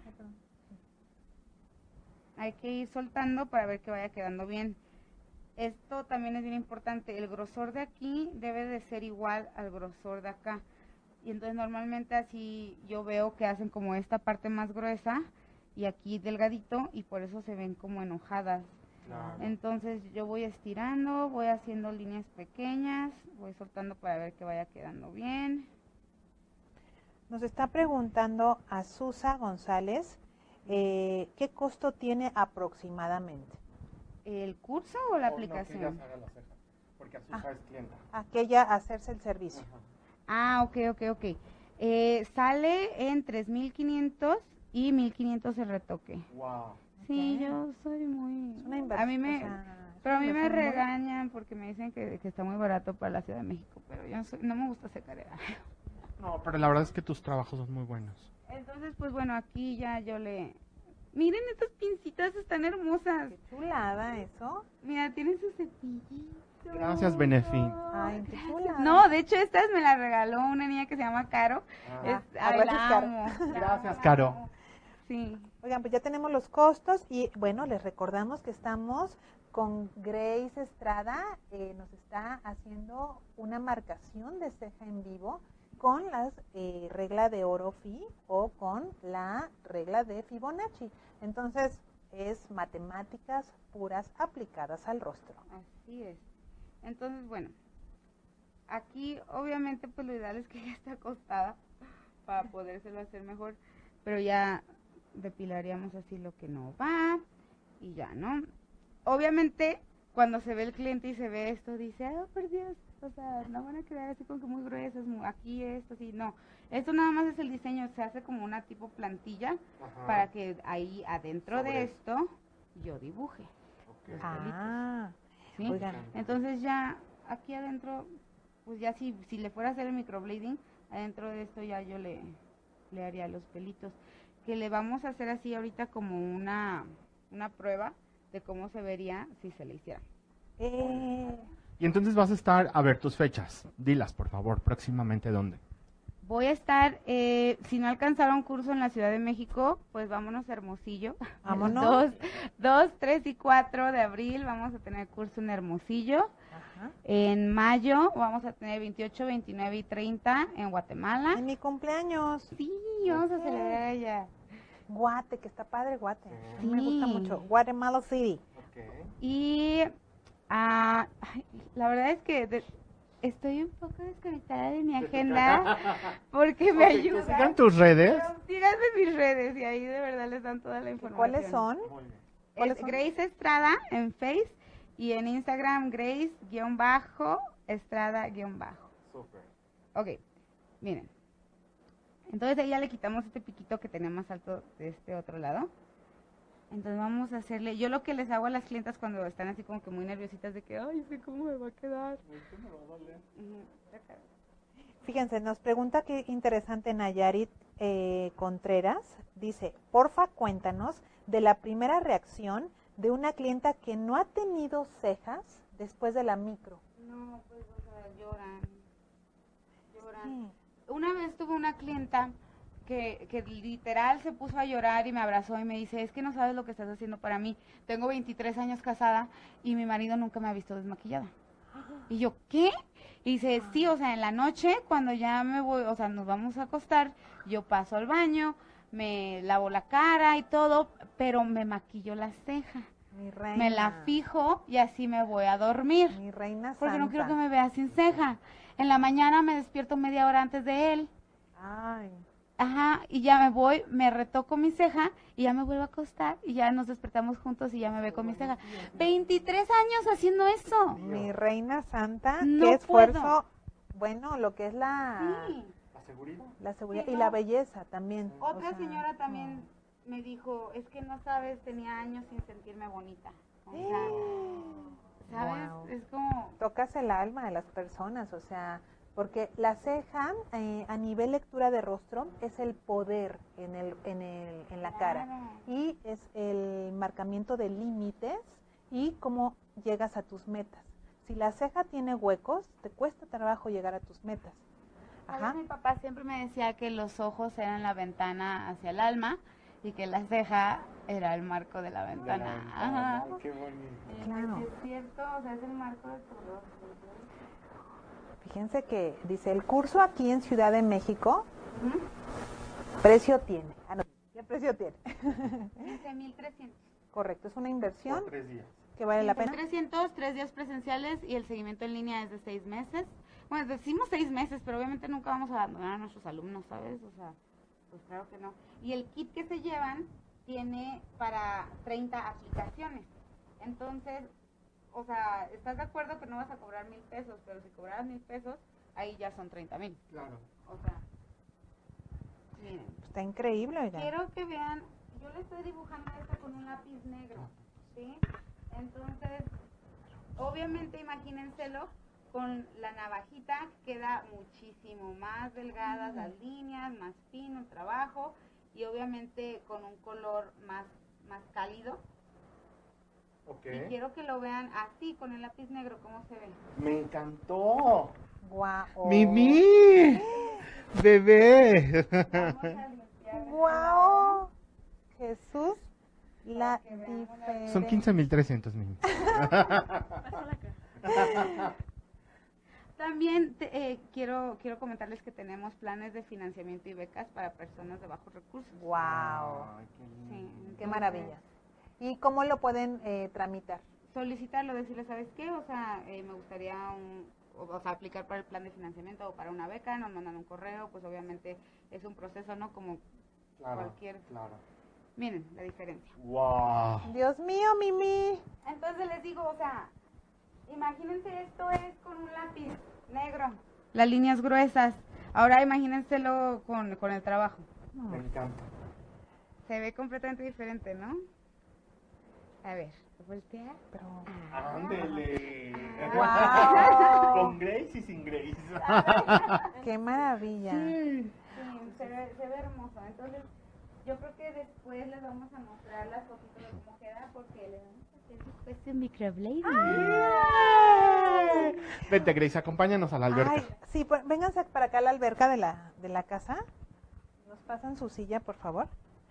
ir soltando para ver que vaya quedando bien. Esto también es bien importante. El grosor de aquí debe de ser igual al grosor de acá. Y entonces normalmente así yo veo que hacen como esta parte más gruesa y aquí delgadito y por eso se ven como enojadas. Claro. Entonces yo voy estirando, voy haciendo líneas pequeñas, voy soltando para ver que vaya quedando bien. Nos está preguntando Azusa González, ¿qué costo tiene aproximadamente? ¿El curso o la O no, que ella aplicación? se haga la ceja, porque Azusa es clienta. Aquella hacerse el servicio. Ah, ok. Sale en 3,500 y 1,500 el retoque. Wow. Sí, Ok. yo soy muy... Es una inversión. A mí me... o sea, Pero a mí es me una inversión muy- regañan porque me dicen que está muy barato para la Ciudad de México, pero yo no me gusta esa carrera. No, pero la verdad es que tus trabajos son muy buenos. Entonces, pues bueno, aquí ya yo le... Miren, estas pincitas están hermosas. Qué chulada eso. Mira, tienen su cepillito. Gracias, Benefín. Ay, qué chulada. No, de hecho, estas me las regaló una niña que se llama Caro. Ay, gracias, la Caro. amo, la Gracias, amo, Caro. Sí. Oigan, pues ya tenemos los costos y bueno, les recordamos que estamos con Grace Estrada nos está haciendo una marcación de ceja en vivo con la regla de Oro-Fi o con la regla de Fibonacci. Entonces, es matemáticas puras aplicadas al rostro. Así es. Entonces, bueno, aquí obviamente pues lo ideal es que ella esté acostada para podérselo hacer mejor, pero ya depilaríamos así lo que no va y ya, ¿no? Obviamente cuando se ve el cliente y se ve esto, dice, oh, por Dios, o sea, no van a quedar así como que muy gruesas, aquí esto, así, no. Esto nada más es el diseño, se hace como una tipo plantilla. Ajá. Para que ahí adentro de esto yo dibuje. Okay. Ah, ¿sí? Oigan. Entonces ya aquí adentro, pues ya si le fuera a hacer el microblading, adentro de esto ya yo le haría los pelitos. Que le vamos a hacer así ahorita como una prueba de cómo se vería si se le hiciera. Y entonces vas a estar, a ver, tus fechas, dilas por favor, próximamente dónde. Voy a estar, si no alcanzaron curso en la Ciudad de México, pues vámonos a Hermosillo. Vámonos. 2, 3 y 4 de abril vamos a tener curso en Hermosillo. Ajá. En mayo vamos a tener 28, 29 y 30 en Guatemala. En mi cumpleaños. Sí, vamos a celebrar allá. Guate, que está padre Guate. Sí. Me gusta mucho. Guatemala City. Okay. Y la verdad es que estoy un poco desconectada de mi agenda porque me ayuda. ¿Que sigan tus redes? Síganme mis redes y ahí de verdad les dan toda la información. ¿Cuáles son? Grace Estrada en Face y en Instagram Grace-Estrada-. Súper. Ok, miren. Entonces ahí ya le quitamos este piquito que tenía más alto de este otro lado. Entonces vamos a hacerle, yo lo que les hago a las clientas cuando están así como que muy nerviositas de que, ay, es cómo me va a quedar. Fíjense, nos pregunta qué interesante Nayarit Contreras, dice, porfa cuéntanos de la primera reacción de una clienta que no ha tenido cejas después de la micro. No, pues o sea, lloran. Sí. Una vez tuve una clienta que literal se puso a llorar y me abrazó y me dice, es que no sabes lo que estás haciendo para mí. Tengo 23 años casada y mi marido nunca me ha visto desmaquillada. Y yo, ¿qué? Y dice, sí, o sea, en la noche cuando ya me voy, o sea, nos vamos a acostar, yo paso al baño, me lavo la cara y todo, pero me maquillo la ceja. Mi reina. Me la fijo y así me voy a dormir. Mi reina porque santa. no quiero que me vea sin ceja. En la mañana me despierto media hora antes de él. Ay. Ajá, y ya me voy, me retoco mi ceja y ya me vuelvo a acostar y ya nos despertamos juntos y ya me ve con mi ceja. 23 años haciendo eso. Mi reina santa, No qué esfuerzo. puedo. Bueno, lo que es Sí. la seguridad Sí, y no. la belleza también. Otra señora también me dijo, es que no sabes, tenía años sin sentirme bonita. O sea, ¿sabes? Wow. Es como... Tocas el alma de las personas, o sea, porque la ceja a nivel lectura de rostro es el poder en la cara y es el marcamiento de límites y cómo llegas a tus metas. Si la ceja tiene huecos, te cuesta trabajo llegar a tus metas. Ajá. Mi papá siempre me decía que los ojos eran la ventana hacia el alma y que la ceja era el marco de la ventana. Ajá. Ay, qué bonito. Claro. Es cierto, o sea, es el marco de tu rostro. Fíjense que dice, el curso aquí en Ciudad de México, precio tiene. Ah, no, ¿qué precio tiene? 15,300. Correcto, es una inversión Por 3 días. que vale la pena. 300, 3 días presenciales y el seguimiento en línea es de 6 meses. Bueno, decimos 6 meses, pero obviamente nunca vamos a abandonar a nuestros alumnos, ¿sabes? O sea, pues claro que no. Y el kit que se llevan tiene para 30 aplicaciones. Entonces, o sea, ¿estás de acuerdo que no vas a cobrar 1,000 pesos? Pero si cobraras 1,000 pesos, ahí ya son 30,000. Claro. O sea, miren. Está increíble, oigan. Quiero que vean, yo le estoy dibujando esto con un lápiz negro, ¿sí? Entonces, obviamente imagínenselo con la navajita, queda muchísimo más delgadas las líneas, más fino el trabajo y obviamente con un color más cálido. Okay. Y quiero que lo vean así, con el lápiz negro, ¿cómo se ve? Me encantó. Guau. Mimi, bebé. Vamos a limpiar. Guau. Jesús. La diferencia. Son 15,300, Mimi. También quiero comentarles que tenemos planes de financiamiento y becas para personas de bajos recursos. Wow, Ay, qué lindo. Sí, qué entonces, maravilla. ¿Y cómo lo pueden tramitar? Solicitarlo, decirle, ¿sabes qué? O sea, me gustaría aplicar para el plan de financiamiento o para una beca, nos mandan un correo, pues obviamente es un proceso, ¿no? Como cualquier... Claro. Miren la diferencia. Wow. Dios mío, Mimi. Entonces les digo, o sea, imagínense esto es con un lápiz negro, las líneas gruesas. Ahora imagínenselo con el trabajo. Me encanta. Se ve completamente diferente, ¿no? A ver, voltea. Pero... Ándele. Wow. Con Grace y sin Grace. Qué maravilla. Sí, se ve hermoso. Entonces, yo creo que después les vamos a mostrar las fotitos de cómo queda porque le vamos a hacer después un microblading. Vente, Grace, acompáñanos a la alberca. Ay, sí, pues, vénganse para acá a la alberca de la casa. Nos pasan su silla, por favor.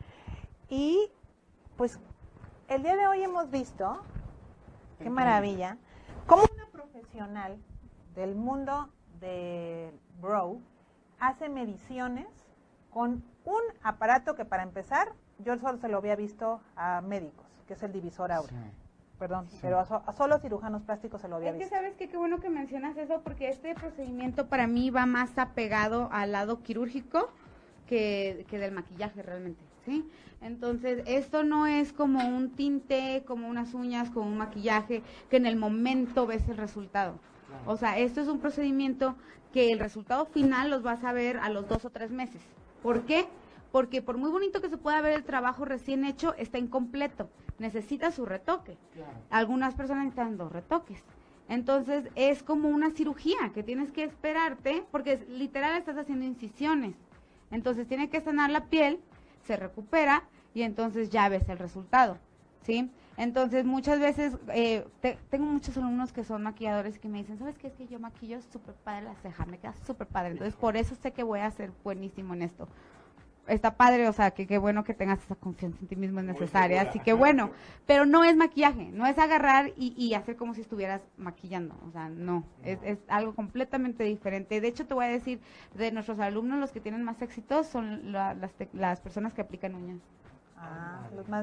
Y pues el día de hoy hemos visto, qué maravilla, cómo una profesional del mundo del Brow hace mediciones con un aparato que, para empezar, yo solo se lo había visto a médicos, que es el divisor Aura. Sí. Perdón, pero a solo cirujanos plásticos se lo había Es que visto. sabes que qué bueno que mencionas eso porque este procedimiento para mí va más apegado al lado quirúrgico que del maquillaje realmente, ¿sí? Entonces, esto no es como un tinte, como unas uñas, como un maquillaje, que en el momento ves el resultado. O sea, esto es un procedimiento que el resultado final los vas a ver a los 2 o 3 meses. ¿Por qué? Porque por muy bonito que se pueda ver el trabajo recién hecho, está incompleto. Necesita su retoque. Algunas personas necesitan 2 retoques. Entonces, es como una cirugía que tienes que esperarte, porque literal estás haciendo incisiones. Entonces, tiene que sanar la piel, se recupera y entonces ya ves el resultado, ¿sí? Entonces, muchas veces, tengo muchos alumnos que son maquilladores que me dicen, ¿sabes qué? Es que yo maquillo súper padre la ceja, me queda súper padre. Entonces, por eso sé que voy a ser buenísimo en esto. Está padre, o sea, que qué bueno que tengas esa confianza en ti mismo, es necesaria, así que bueno, pero no es maquillaje, no es agarrar y hacer como si estuvieras maquillando, o sea, no, es algo completamente diferente. De hecho, te voy a decir, de nuestros alumnos, los que tienen más éxitos son las personas que aplican uñas. Ah, los más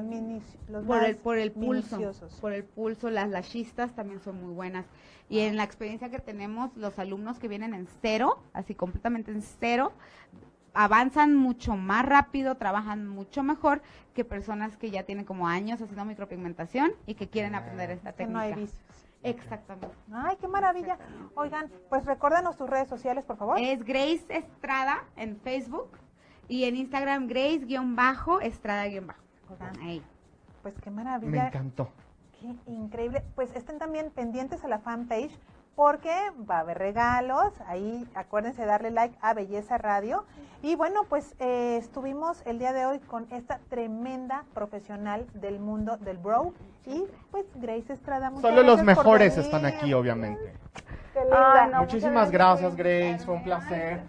Por el minuciosos. pulso, las lashistas también son muy buenas. Y en la experiencia que tenemos, los alumnos que vienen en cero, así completamente en cero, avanzan mucho más rápido, trabajan mucho mejor que personas que ya tienen como años haciendo micropigmentación y que quieren aprender esta Que técnica. no hay vicios. Exactamente. Ay, qué maravilla. Oigan, pues recuérdanos tus redes sociales, por favor. Es Grace Estrada en Facebook y en Instagram Grace-Estrada-. Oigan, Ahí. pues qué Me maravilla. encantó. Qué increíble. Pues estén también pendientes a la fanpage porque va a haber regalos. Ahí acuérdense de darle like a Belleza Radio. Y bueno, pues estuvimos el día de hoy con esta tremenda profesional del mundo del Brow. Y pues Grace Estrada. muchas Solo los gracias por mejores venir. están aquí, obviamente. Qué linda. Muchísimas gracias, Grace, fue un placer.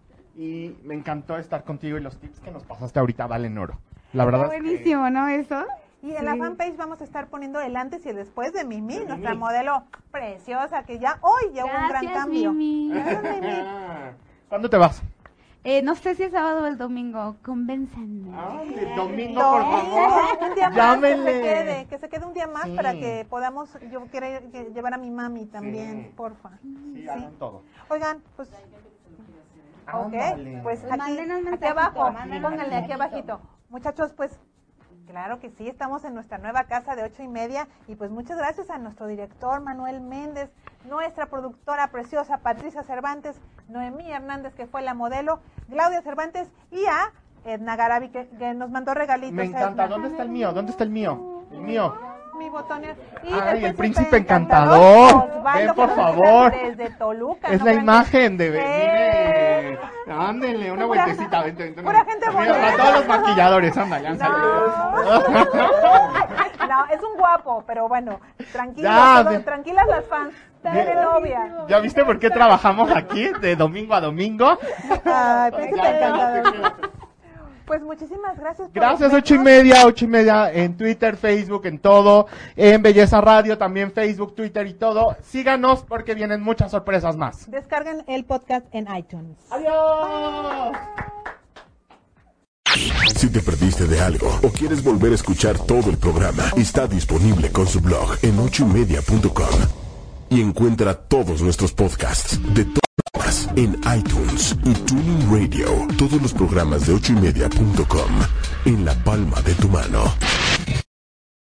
Y me encantó estar contigo y los tips que nos pasaste ahorita valen oro. La verdad Está es que buenísimo, ¿no? Eso. Y en la fanpage vamos a estar poniendo el antes y el después de Mimi, nuestra modelo preciosa, que ya hoy ya hubo un gran cambio. Mimi. Gracias, Mimi. ¿Cuándo te vas? No sé si es sábado o el domingo, convénzanme. El domingo, por favor. Un día más Llámenle. que se quede un día más Sí. para que podamos, yo quiero llevar a mi mami también, Sí. porfa. Sí, hagan todo. Oigan, pues, Ándale. ok, pues aquí, Mándenos aquí mensajito, abajo, mándenos pónganle aquí mensajito. abajito. Muchachos, pues, claro que sí, estamos en nuestra nueva casa de 8:30 y pues muchas gracias a nuestro director Manuel Méndez, nuestra productora preciosa Patricia Cervantes, Noemí Hernández, que fue la modelo, Claudia Cervantes y a Edna Garabi, que nos mandó regalitos. Me encanta. Edna. ¿Dónde está el mío? ¿Dónde está el mío? El mío. Mi botonera. Y Ay, el príncipe encantador. Osvaldo, Ven, por que nos favor. visita Desde Toluca. Es ¿no la crean imagen de... ¡Eh! Mire. Ándele, una Pura- vueltecita. Vente. pura gente Mira, bonita. para todos los maquilladores, ándale, ándale. No, es un guapo, pero bueno, tranquilos, Ya, tranquilas las fans. Tiene novia. ¿Ya viste por qué trabajamos aquí de domingo a domingo? Ay, príncipe Ya, encantador. Pues muchísimas gracias. Gracias, 8:30 en Twitter, Facebook, en todo, en Belleza Radio, también Facebook, Twitter y todo. Síganos porque vienen muchas sorpresas más. Descarguen el podcast en iTunes. ¡Adiós! Si te perdiste de algo o quieres volver a escuchar todo el programa, está disponible con su blog en 8ymedia.com. Y encuentra todos nuestros podcasts de todas en iTunes y Tuning Radio. Todos los programas de 8ymedia.com en la palma de tu mano.